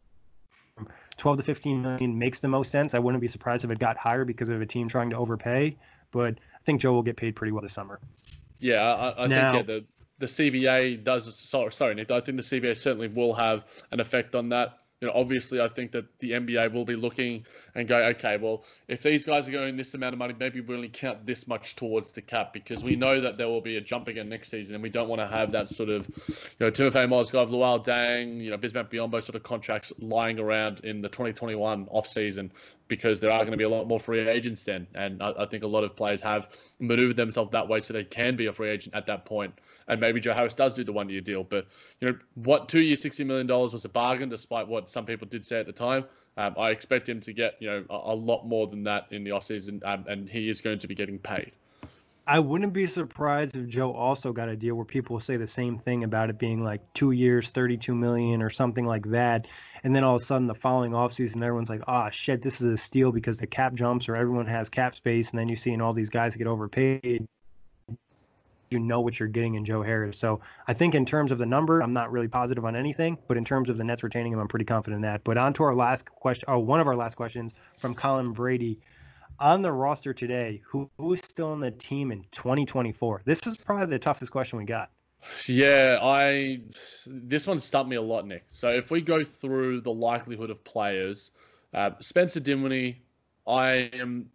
Speaker 5: twelve to fifteen million makes the most sense. I wouldn't be surprised if it got higher because of a team trying to overpay, but I think Joe will get paid pretty well this summer.
Speaker 10: Yeah, I, I now, think yeah, the The C B A does, sorry, sorry, Nick, I think the C B A certainly will have an effect on that. You know, obviously, I think that the N B A will be looking and go, okay, well, if these guys are going this amount of money, maybe we only count this much towards the cap, because we know that there will be a jump again next season, and we don't want to have that sort of, you know, Timofey Mozgov, Luol Deng, you know, Bismack Biyombo sort of contracts lying around in the twenty twenty-one off season, because there are going to be a lot more free agents then. And I, I think a lot of players have maneuvered themselves that way so they can be a free agent at that point. And maybe Joe Harris does do the one-year deal. But, you know, what two years, sixty million dollars was a bargain, despite what some people did say at the time. Um, I expect him to get, you know, a, a lot more than that in the offseason, um, and he is going to be getting paid.
Speaker 5: I wouldn't be surprised if Joe also got a deal where people will say the same thing about it being like two years, thirty-two million or something like that. And then all of a sudden the following offseason, everyone's like, oh, shit, this is a steal because the cap jumps or everyone has cap space. And then you're seeing all these guys get overpaid. You know what you're getting in Joe Harris. So I think in terms of the number, I'm not really positive on anything. But in terms of the Nets retaining him, I'm pretty confident in that. But on to our last question. Oh, one of our last questions from Colin Brady. On the roster today, who, who is still on the team in twenty twenty-four? This is probably the toughest question we got.
Speaker 10: Yeah, I this one stumped me a lot, Nick. So if we go through the likelihood of players, uh, Spencer Dinwiddie, I am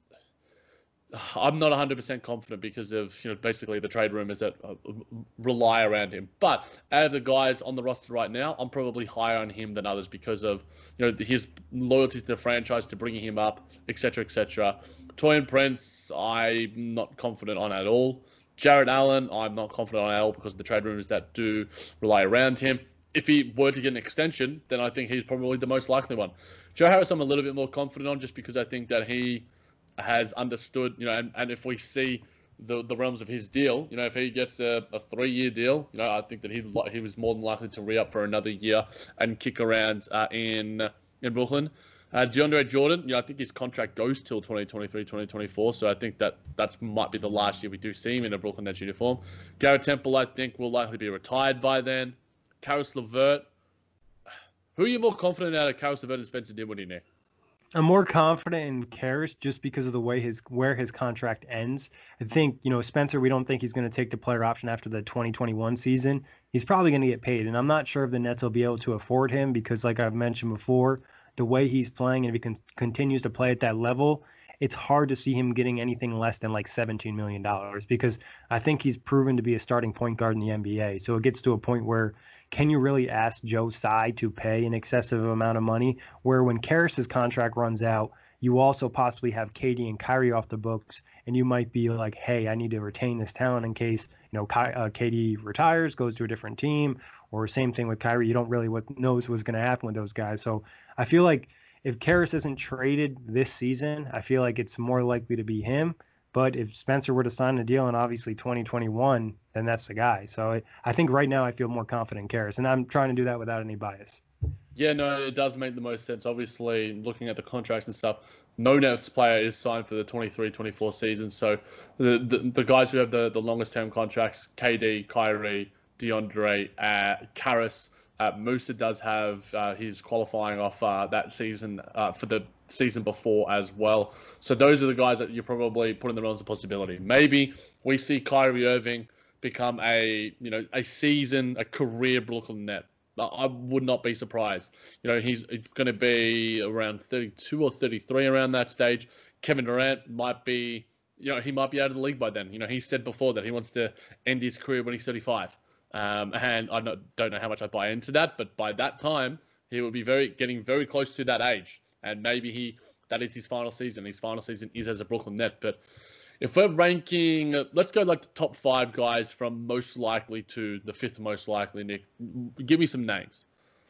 Speaker 10: I'm not one hundred percent confident because of, you know, basically the trade rumors that uh, rely around him. But out of the guys on the roster right now, I'm probably higher on him than others because of, you know, his loyalty to the franchise, to bringing him up, et cetera, et cetera. Taurean Prince, I'm not confident on at all. Jarrett Allen, I'm not confident on at all because of the trade rumors that do rely around him. If he were to get an extension, then I think he's probably the most likely one. Joe Harris, I'm a little bit more confident on just because I think that he has understood, you know, and, and if we see the the realms of his deal, you know, if he gets a, a three-year deal, you know, I think that he he was more than likely to re-up for another year and kick around uh, in in Brooklyn. Uh, DeAndre Jordan, you know, I think his contract goes till twenty twenty-three, twenty twenty-four, so I think that that might be the last year we do see him in a Brooklyn Nets uniform. Garrett Temple, I think, will likely be retired by then. Karis LeVert, who are you more confident out of, Karis LeVert and Spencer Dinwiddie, Nick?
Speaker 5: I'm more confident in Karis just because of the way his where his contract ends. I think, you know, Spencer, we don't think he's going to take the player option after the twenty twenty-one season. He's probably going to get paid, and I'm not sure if the Nets will be able to afford him because, like I've mentioned before, the way he's playing, and if he con- continues to play at that level, it's hard to see him getting anything less than like seventeen million dollars because I think he's proven to be a starting point guard in the N B A. So it gets to a point where can you really ask Joe Tsai to pay an excessive amount of money? Where when Karis's contract runs out, you also possibly have K D and Kyrie off the books, and you might be like, hey, I need to retain this talent in case, you know, Ky- uh, K D retires, goes to a different team, or same thing with Kyrie. You don't really what knows what's going to happen with those guys. So I feel like if Karis isn't traded this season, I feel like it's more likely to be him. But if Spencer were to sign a deal in obviously twenty twenty-one, then that's the guy. So I, I think right now I feel more confident in Karis, and I'm trying to do that without any bias.
Speaker 10: Yeah, no, it does make the most sense. Obviously, looking at the contracts and stuff, no Nets player is signed for the twenty-three twenty-four season. So the the, the guys who have the, the longest term contracts, K D, Kyrie, DeAndre, uh, Karis, uh, Musa does have uh, his qualifying off uh, that season uh, for the season before as well. So those are the guys that you're probably putting them on as a possibility. Maybe we see Kyrie Irving become a, you know, a season, a career Brooklyn Net. I would not be surprised. You know, he's going to be around thirty-two or thirty-three around that stage. Kevin Durant might be, you know, he might be out of the league by then. You know, he said before that he wants to end his career when he's thirty-five. Um, and I don't know how much I buy into that, but by that time, he will be very getting very close to that age. And maybe he that is his final season. His final season is as a Brooklyn Net. But if we're ranking, let's go like the top five guys from most likely to the fifth most likely, Nick. Give me some names.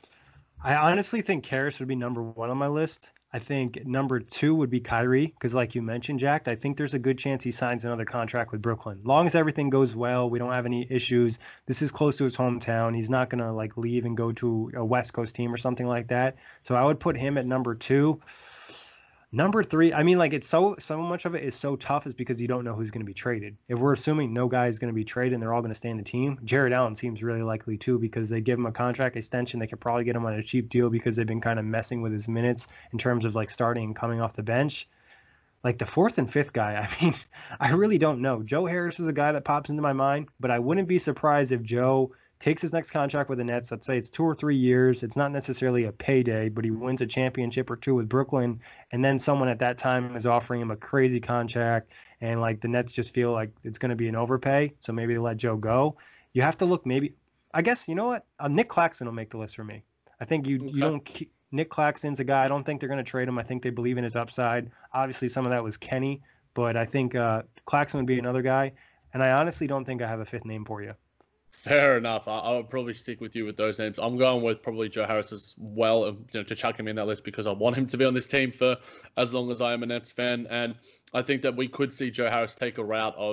Speaker 5: I honestly think Karis would be number one on my list. I think number two would be Kyrie, because like you mentioned, Jack, I think there's a good chance he signs another contract with Brooklyn. Long as everything goes well, we don't have any issues. This is close to his hometown. He's not going to like leave and go to a West Coast team or something like that. So I would put him at number two. Number three, I mean, like it's so so much of it is so tough is because you don't know who's going to be traded. If we're assuming no guy is going to be traded and they're all going to stay in the team, Jarrett Allen seems really likely too because they give him a contract extension. They could probably get him on a cheap deal because they've been kind of messing with his minutes in terms of like starting and coming off the bench. Like the fourth and fifth guy, I mean, I really don't know. Joe Harris is a guy that pops into my mind, but I wouldn't be surprised if Joe takes his next contract with the Nets. Let's say it's two or three years. It's not necessarily a payday, but he wins a championship or two with Brooklyn. And then someone at that time is offering him a crazy contract. And like the Nets just feel like it's going to be an overpay. So maybe they let Joe go. You have to look maybe, I guess, you know what? Uh, Nick Claxton will make the list for me. I think you, okay. you don't keep, Nick Claxton's a guy. I don't think they're going to trade him. I think they believe in his upside. Obviously some of that was Kenny, but I think uh, Claxton would be another guy. And I honestly don't think I have a fifth name for you.
Speaker 10: Fair enough. I, I would probably stick with you with those names. I'm going with probably Joe Harris as well, you know, to chuck him in that list because I want him to be on this team for as long as I am a Nets fan. And I think that we could see Joe Harris take a route of,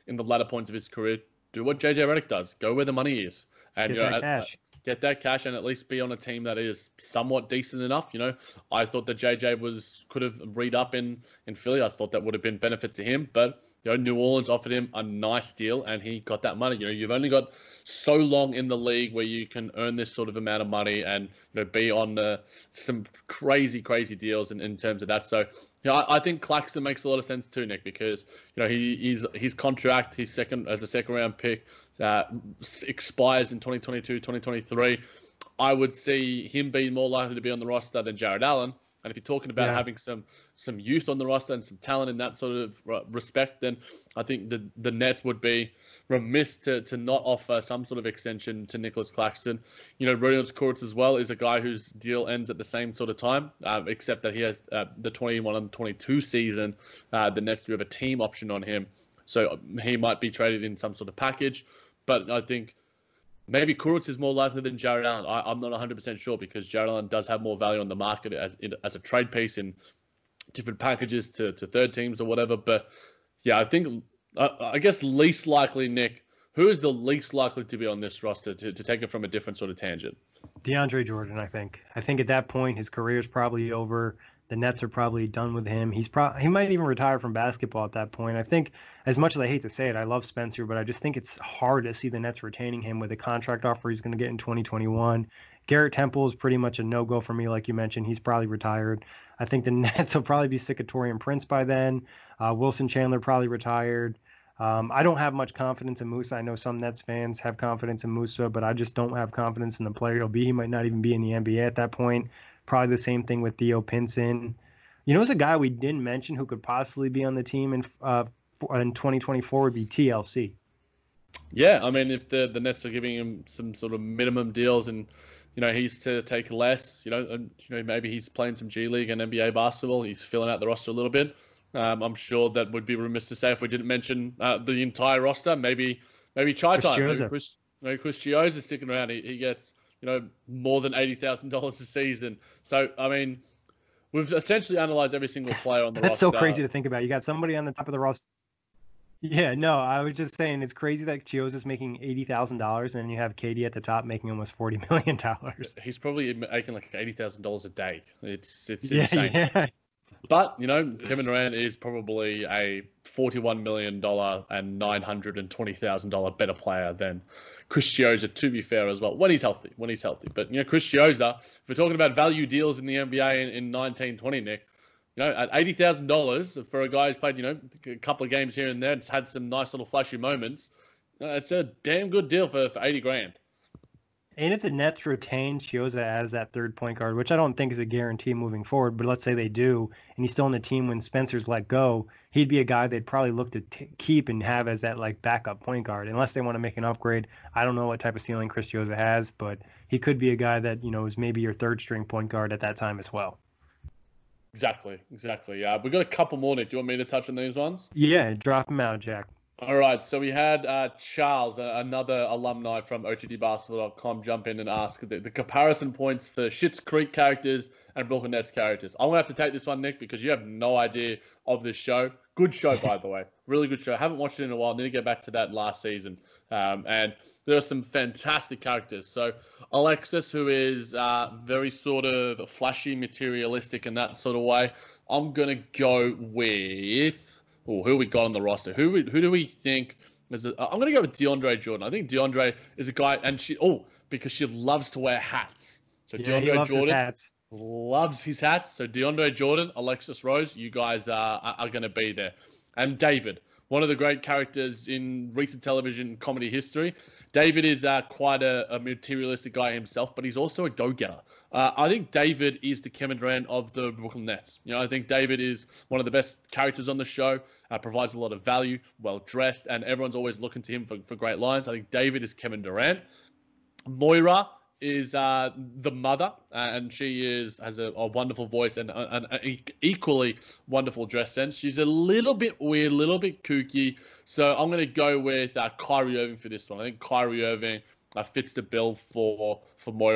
Speaker 10: in the latter points of his career, do what J J Redick does. Go where the money is. And
Speaker 5: Get
Speaker 10: you know,
Speaker 5: that
Speaker 10: at,
Speaker 5: cash.
Speaker 10: Get that cash and at least be on a team that is somewhat decent enough. You know, I thought that J J was could have read up in, in Philly. I thought that would have been benefit to him. But, you know, New Orleans offered him a nice deal and he got that money. You know, you've only got so long in the league where you can earn this sort of amount of money and, you know, be on uh, some crazy, crazy deals in, in terms of that. So, you know, I, I think Claxton makes a lot of sense too, Nick, because, you know, he he's, his contract, his second as a second round pick uh, expires in twenty twenty-two, twenty twenty-three. I would see him being more likely to be on the roster than Jared Allen. And if you're talking about yeah. having some some youth on the roster and some talent in that sort of respect, then I think the the Nets would be remiss to to not offer some sort of extension to Nicholas Claxton. You know, Rodions Kurucs as well is a guy whose deal ends at the same sort of time, uh, except that he has uh, the twenty-one and twenty-two season. Uh, the Nets do have a team option on him, so he might be traded in some sort of package. But I think maybe Kurucs is more likely than Jared Allen. I, I'm not one hundred percent sure because Jared Allen does have more value on the market as as a trade piece in different packages to, to third teams or whatever. But yeah, I think, I, I guess least likely, Nick, who is the least likely to be on this roster to, to take it from a different sort of tangent?
Speaker 5: DeAndre Jordan, I think. I think at that point, his career is probably over. The Nets are probably done with him. He's pro- he might even retire from basketball at that point. I think, as much as I hate to say it, I love Spencer, but I just think it's hard to see the Nets retaining him with a contract offer he's going to get in twenty twenty-one. Garrett Temple is pretty much a no-go for me, like you mentioned. He's probably retired. I think the Nets will probably be sick of Taurean Prince by then. Uh, Wilson Chandler probably retired. Um, I don't have much confidence in Musa. I know some Nets fans have confidence in Musa, but I just don't have confidence in the player he'll be. He might not even be in the N B A at that point. Probably the same thing with Theo Pinson. You know, it's a guy we didn't mention who could possibly be on the team in uh, in twenty twenty-four would be T L C.
Speaker 10: Yeah, I mean, if the, the Nets are giving him some sort of minimum deals and, you know, he's to take less, you know, and, you know, maybe he's playing some G League and N B A basketball, he's filling out the roster a little bit. Um, I'm sure that would be remiss to say if we didn't mention uh, the entire roster. Maybe maybe Chai Time, maybe Chris, maybe Chris Chiozza is sticking around. He, he gets, you know, more than eighty thousand dollars a season. So, I mean, we've essentially analyzed every single player on the
Speaker 5: That's
Speaker 10: roster.
Speaker 5: That's so crazy to think about. You got somebody on the top of the roster. Yeah, no, I was just saying it's crazy that Chiozza is making eighty thousand dollars and you have K D at the top making almost forty million dollars.
Speaker 10: He's probably making like eighty thousand dollars a day. It's it's
Speaker 5: yeah,
Speaker 10: insane.
Speaker 5: Yeah.
Speaker 10: But, you know, Kevin Durant is probably a forty-one million dollars and nine hundred twenty thousand dollars better player than Chris Chiozza, to be fair as well, when he's healthy, when he's healthy. But, you know, Chris Chiozza, if we're talking about value deals in the N B A in, in nineteen twenty, Nick, you know, at eighty thousand dollars for a guy who's played, you know, a couple of games here and there, it's had some nice little flashy moments, uh, it's a damn good deal for, for eighty grand.
Speaker 5: And if the Nets retain Chiozza as that third point guard, which I don't think is a guarantee moving forward, but let's say they do, and he's still on the team when Spencer's let go, he'd be a guy they'd probably look to t- keep and have as that like backup point guard, unless they want to make an upgrade. I don't know what type of ceiling Chris Chiozza has, but he could be a guy that, you know, is maybe your third string point guard at that time as well.
Speaker 10: Exactly, exactly. Yeah, we've got a couple more, Nick. Do you want me to touch on these ones?
Speaker 5: Yeah, drop them out, Jack.
Speaker 10: All right, so we had uh, Charles, uh, another alumni from O T D basketball dot com, jump in and ask the, the comparison points for Schitt's Creek characters and Brooklyn Nets characters. I'm going to have to take this one, Nick, because you have no idea of this show. Good show, by the way. Really good show. Haven't watched it in a while. Need to get back to that last season. Um, and there are some fantastic characters. So Alexis, who is uh, very sort of flashy, materialistic in that sort of way. I'm going to go with... Oh, who we got on the roster? Who we, who do we think is a, I'm going to go with DeAndre Jordan. I think DeAndre is a guy, and she oh because she loves to wear hats. So
Speaker 5: yeah,
Speaker 10: DeAndre
Speaker 5: he loves
Speaker 10: Jordan
Speaker 5: his hats.
Speaker 10: loves his hats. So DeAndre Jordan, Alexis Rose, you guys are are, are going to be there, and David, one of the great characters in recent television comedy history. David is uh, quite a, a materialistic guy himself, but he's also a go-getter. Uh, I think David is the Kevin Durant of the Brooklyn Nets. You know, I think David is one of the best characters on the show, uh, provides a lot of value, well-dressed, and everyone's always looking to him for, for great lines. I think David is Kevin Durant. Moira is uh, the mother, uh, and she is has a, a wonderful voice and an equally wonderful dress sense. She's a little bit weird, a little bit kooky, so I'm going to go with uh, Kyrie Irving for this one. I think Kyrie Irving uh, fits the bill for for Moira.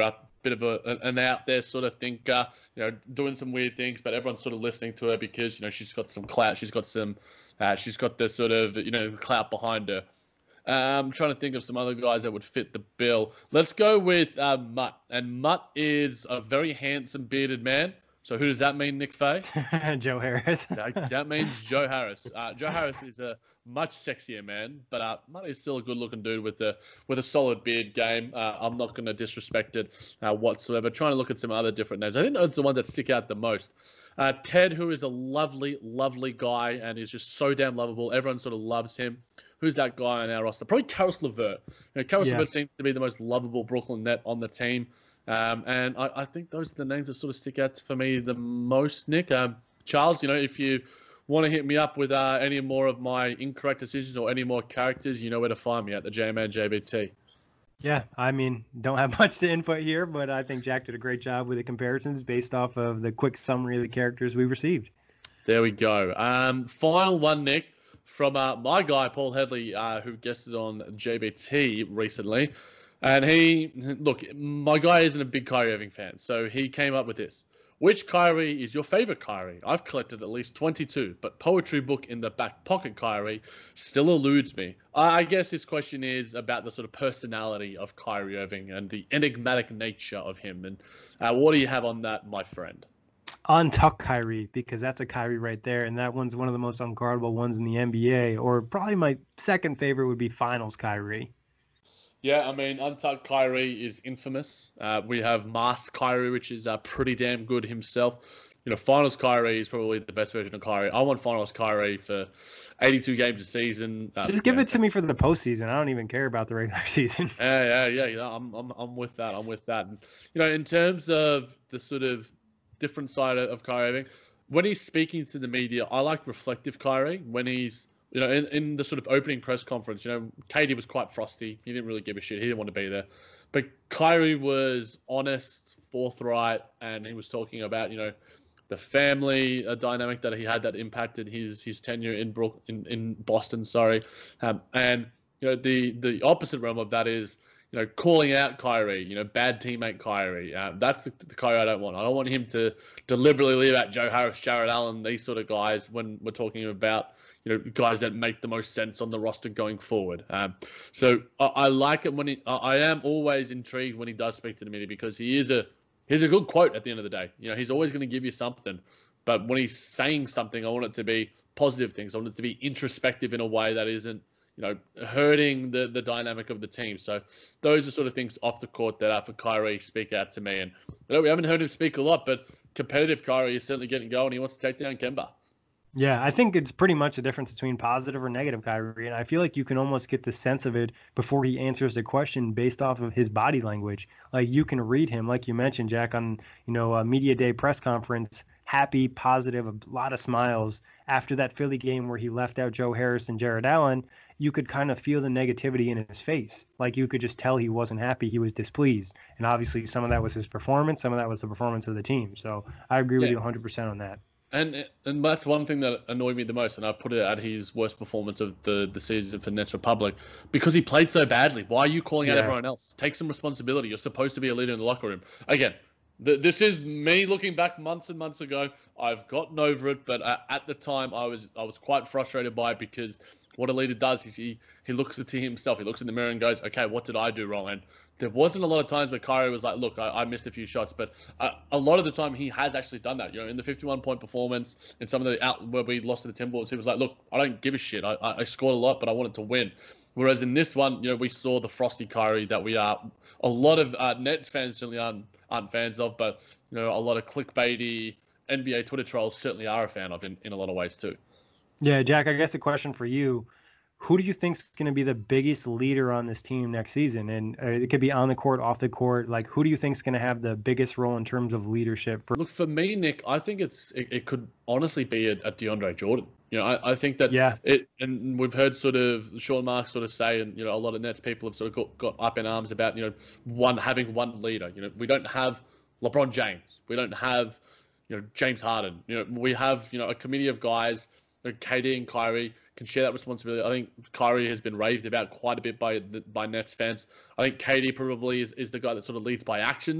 Speaker 10: bit of a, an out there sort of thinker, you know, doing some weird things, but everyone's sort of listening to her because, you know, she's got some clout. She's got some, uh, she's got the sort of, you know, clout behind her. Um, I'm trying to think of some other guys that would fit the bill. Let's go with uh, Mutt. And Mutt is a very handsome, bearded man. So who does that mean, Nick Fay?
Speaker 5: Joe Harris.
Speaker 10: that, that means Joe Harris. Uh, Joe Harris is a much sexier man, but uh, Mutt is still a good-looking dude with a with a solid beard game. Uh, I'm not going to disrespect it uh, whatsoever. Trying to look at some other different names. I think that's the one that stick out the most. Uh, Ted, who is a lovely, lovely guy and is just so damn lovable. Everyone sort of loves him. Who's that guy on our roster? Probably Karis LeVert. You know, Karis
Speaker 5: Yeah.
Speaker 10: LeVert seems to be the most lovable Brooklyn net on the team. Um, and I, I think those are the names that sort of stick out for me the most, Nick. Um, Charles, you know, if you want to hit me up with uh, any more of my incorrect decisions or any more characters, you know where to find me at the J-Man J B T.
Speaker 5: Yeah, I mean, don't have much to input here, but I think Jack did a great job with the comparisons based off of the quick summary of the characters we received.
Speaker 10: There we go. Um, final one, Nick, from uh, my guy, Paul Headley, uh, who guested on J B T recently. And he, look, my guy isn't a big Kyrie Irving fan, so he came up with this. Which Kyrie is your favorite Kyrie? I've collected at least twenty-two, but poetry book in the back pocket Kyrie still eludes me. I guess this question is about the sort of personality of Kyrie Irving and the enigmatic nature of him. And uh, what do you have on that, my friend?
Speaker 5: Untuck Kyrie, because that's a Kyrie right there, and that one's one of the most unguardable ones in the N B A, or probably my second favorite would be Finals Kyrie.
Speaker 10: Yeah, I mean, Untucked Kyrie is infamous. Uh, we have Mask Kyrie, which is uh, pretty damn good himself. You know, Finals Kyrie is probably the best version of Kyrie. I want Finals Kyrie for eighty-two games a season. Uh,
Speaker 5: Just give
Speaker 10: yeah.
Speaker 5: it to me for the postseason. I don't even care about the regular season.
Speaker 10: Yeah, yeah, yeah. You know, I'm, I'm, I'm with that. I'm with that. And, you know, in terms of the sort of different side of Kyrie Irving, when he's speaking to the media, I like reflective Kyrie. When he's You know, in, in the sort of opening press conference, you know, K D was quite frosty. He didn't really give a shit. He didn't want to be there. But Kyrie was honest, forthright, and he was talking about, you know, the family uh, dynamic that he had that impacted his his tenure in Brook in, in Boston. Sorry, um, and you know the the opposite realm of that is, you know, calling out Kyrie, you know, bad teammate Kyrie. Uh, that's the, the Kyrie I don't want. I don't want him to deliberately leave out Joe Harris, Jared Allen, these sort of guys when we're talking about, you know, guys that make the most sense on the roster going forward. Um, so I, I like it when he, I, I am always intrigued when he does speak to the media, because he is a, he's a good quote at the end of the day. You know, he's always going to give you something, but when he's saying something, I want it to be positive things. I want it to be introspective in a way that isn't, you know, hurting the, the dynamic of the team. So those are sort of things off the court that uh, for Kyrie speak out to me. And you know, we haven't heard him speak a lot, but competitive Kyrie is certainly getting going. He wants to take down Kemba.
Speaker 5: Yeah, I think it's pretty much the difference between positive or negative Kyrie, and I feel like you can almost get the sense of it before he answers the question based off of his body language. Like, you can read him, like you mentioned, Jack, on, you know, a media day press conference, happy, positive, a lot of smiles. After that Philly game where he left out Joe Harris and Jared Allen, you could kind of feel the negativity in his face. Like, you could just tell he wasn't happy, he was displeased. And obviously some of that was his performance, some of that was the performance of the team. So I agree with
Speaker 10: Yeah.
Speaker 5: you one hundred percent on that.
Speaker 10: And and that's one thing that annoyed me the most, and I put it at his worst performance of the, the season for Nets Republic, because he played so badly. Why are you calling out
Speaker 5: Yeah.
Speaker 10: everyone else? Take some responsibility. You're supposed to be a leader in the locker room. Again, th- this is me looking back months and months ago. I've gotten over it, but uh, at the time I was I was quite frustrated by it, because what a leader does is he, he looks at himself, he looks in the mirror and goes, okay, what did I do wrong? And there wasn't a lot of times where Kyrie was like, look, I, I missed a few shots, but uh, a lot of the time he has actually done that. You know, in the fifty-one point performance, in some of the out where we lost to the Timberwolves, he was like, look, I don't give a shit. I, I scored a lot, but I wanted to win. Whereas in this one, you know, we saw the frosty Kyrie that we are, a lot of uh, Nets fans certainly aren't, aren't fans of, but, you know, a lot of clickbaity N B A Twitter trolls certainly are a fan of in, in a lot of ways too.
Speaker 5: Yeah, Jack, I guess a question for you. Who do you think is going to be the biggest leader on this team next season? And uh, it could be on the court, off the court. Like, who do you think is going to have the biggest role in terms of leadership? For
Speaker 10: Look, for me, Nick, I think it's it, it could honestly be a, a DeAndre Jordan. You know, I, I think that
Speaker 5: Yeah.
Speaker 10: it, and we've heard sort of Sean Marks sort of say, and, you know, a lot of Nets people have sort of got, got up in arms about, you know, one having one leader. You know, we don't have LeBron James. We don't have, you know, James Harden. You know, we have, you know, a committee of guys, you know, K D and Kyrie, can share that responsibility. I think Kyrie has been raved about quite a bit by by Nets fans. I think K D probably is, is the guy that sort of leads by actions,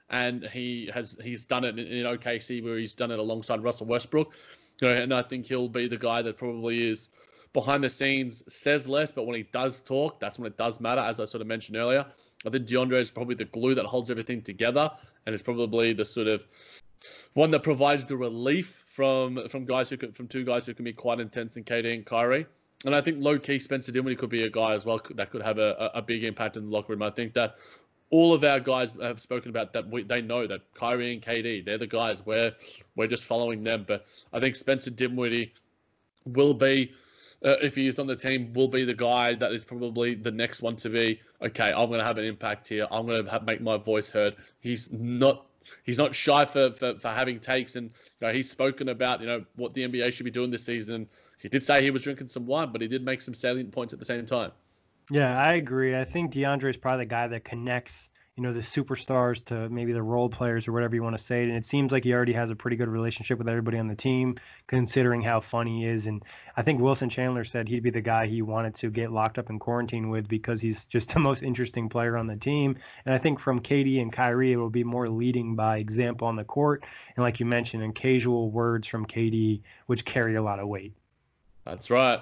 Speaker 10: and he has he's done it in, in O K C where he's done it alongside Russell Westbrook. You know, and I think he'll be the guy that probably is behind the scenes, says less, but when he does talk, that's when it does matter, as I sort of mentioned earlier. I think DeAndre is probably the glue that holds everything together, and it's probably the sort of one that provides the relief from from guys who could, from two guys who can be quite intense in K D and Kyrie. And I think low-key Spencer Dinwiddie could be a guy as well that could have a, a big impact in the locker room. I think that all of our guys have spoken about that. We, they know that Kyrie and K D, they're the guys. We're, we're just following them. But I think Spencer Dinwiddie will be, uh, if he is on the team, will be the guy that is probably the next one to be, okay, I'm going to have an impact here. I'm going to make my voice heard. He's not He's not shy for, for, for having takes, and you know, he's spoken about you know what the N B A should be doing this season. He did say he was drinking some wine, but he did make some salient points at the same time.
Speaker 5: Yeah, I agree. I think DeAndre is probably the guy that connects, you know, the superstars to maybe the role players or whatever you want to say. And it seems like he already has a pretty good relationship with everybody on the team, considering how fun he is. And I think Wilson Chandler said he'd be the guy he wanted to get locked up in quarantine with because he's just the most interesting player on the team. And I think from K D and Kyrie, it will be more leading by example on the court. And like you mentioned, and casual words from K D, which carry a lot of weight.
Speaker 10: That's right.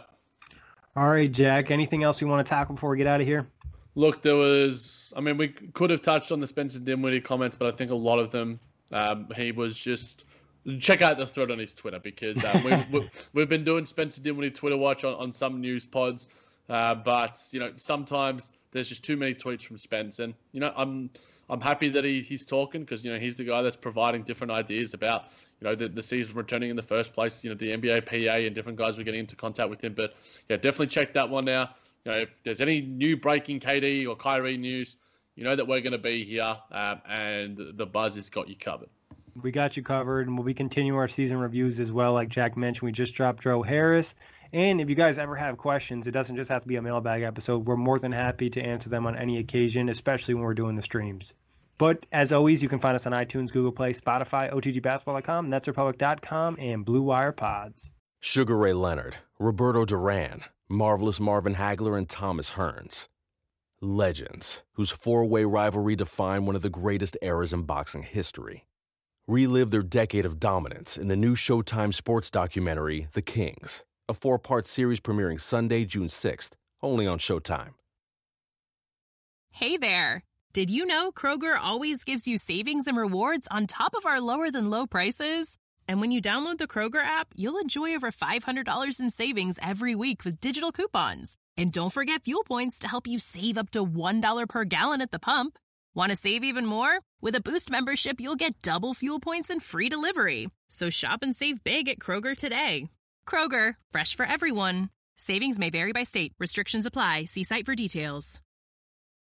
Speaker 5: All right, Jack, anything else you want to tackle before we get out of here?
Speaker 10: Look, there was, I mean, we could have touched on the Spencer Dinwiddie comments, but I think a lot of them, um, he was just, check out the thread on his Twitter because um, we, we, we've been doing Spencer Dinwiddie Twitter watch on, on some news pods, uh, but, you know, sometimes there's just too many tweets from Spence. And, you know, I'm I'm happy that he, he's talking because, you know, he's the guy that's providing different ideas about, you know, the, the season returning in the first place, you know, the N B A P A and different guys were getting into contact with him. But, yeah, definitely check that one out. You know, if there's any new breaking K D or Kyrie news, you know that we're going to be here, um, and the buzz has got you covered.
Speaker 5: We got you covered, and we'll be continuing our season reviews as well. Like Jack mentioned, we just dropped Joe Harris. And if you guys ever have questions, it doesn't just have to be a mailbag episode. We're more than happy to answer them on any occasion, especially when we're doing the streams. But as always, you can find us on iTunes, Google Play, Spotify, O T G basketball dot com, Nets Republic dot com, and Blue Wire Pods.
Speaker 11: Sugar Ray Leonard, Roberto Duran, Marvelous Marvin Hagler, and Thomas Hearns. Legends, whose four-way rivalry defined one of the greatest eras in boxing history. Relive their decade of dominance in the new Showtime sports documentary, The Kings, a four-part series premiering Sunday, June sixth, only on Showtime.
Speaker 12: Hey there! Did you know Kroger always gives you savings and rewards on top of our lower-than-low prices? And when you download the Kroger app, you'll enjoy over five hundred dollars in savings every week with digital coupons. And don't forget fuel points to help you save up to one dollar per gallon at the pump. Want to save even more? With a Boost membership, you'll get double fuel points and free delivery. So shop and save big at Kroger today. Kroger, fresh for everyone. Savings may vary by state. Restrictions apply. See site for details.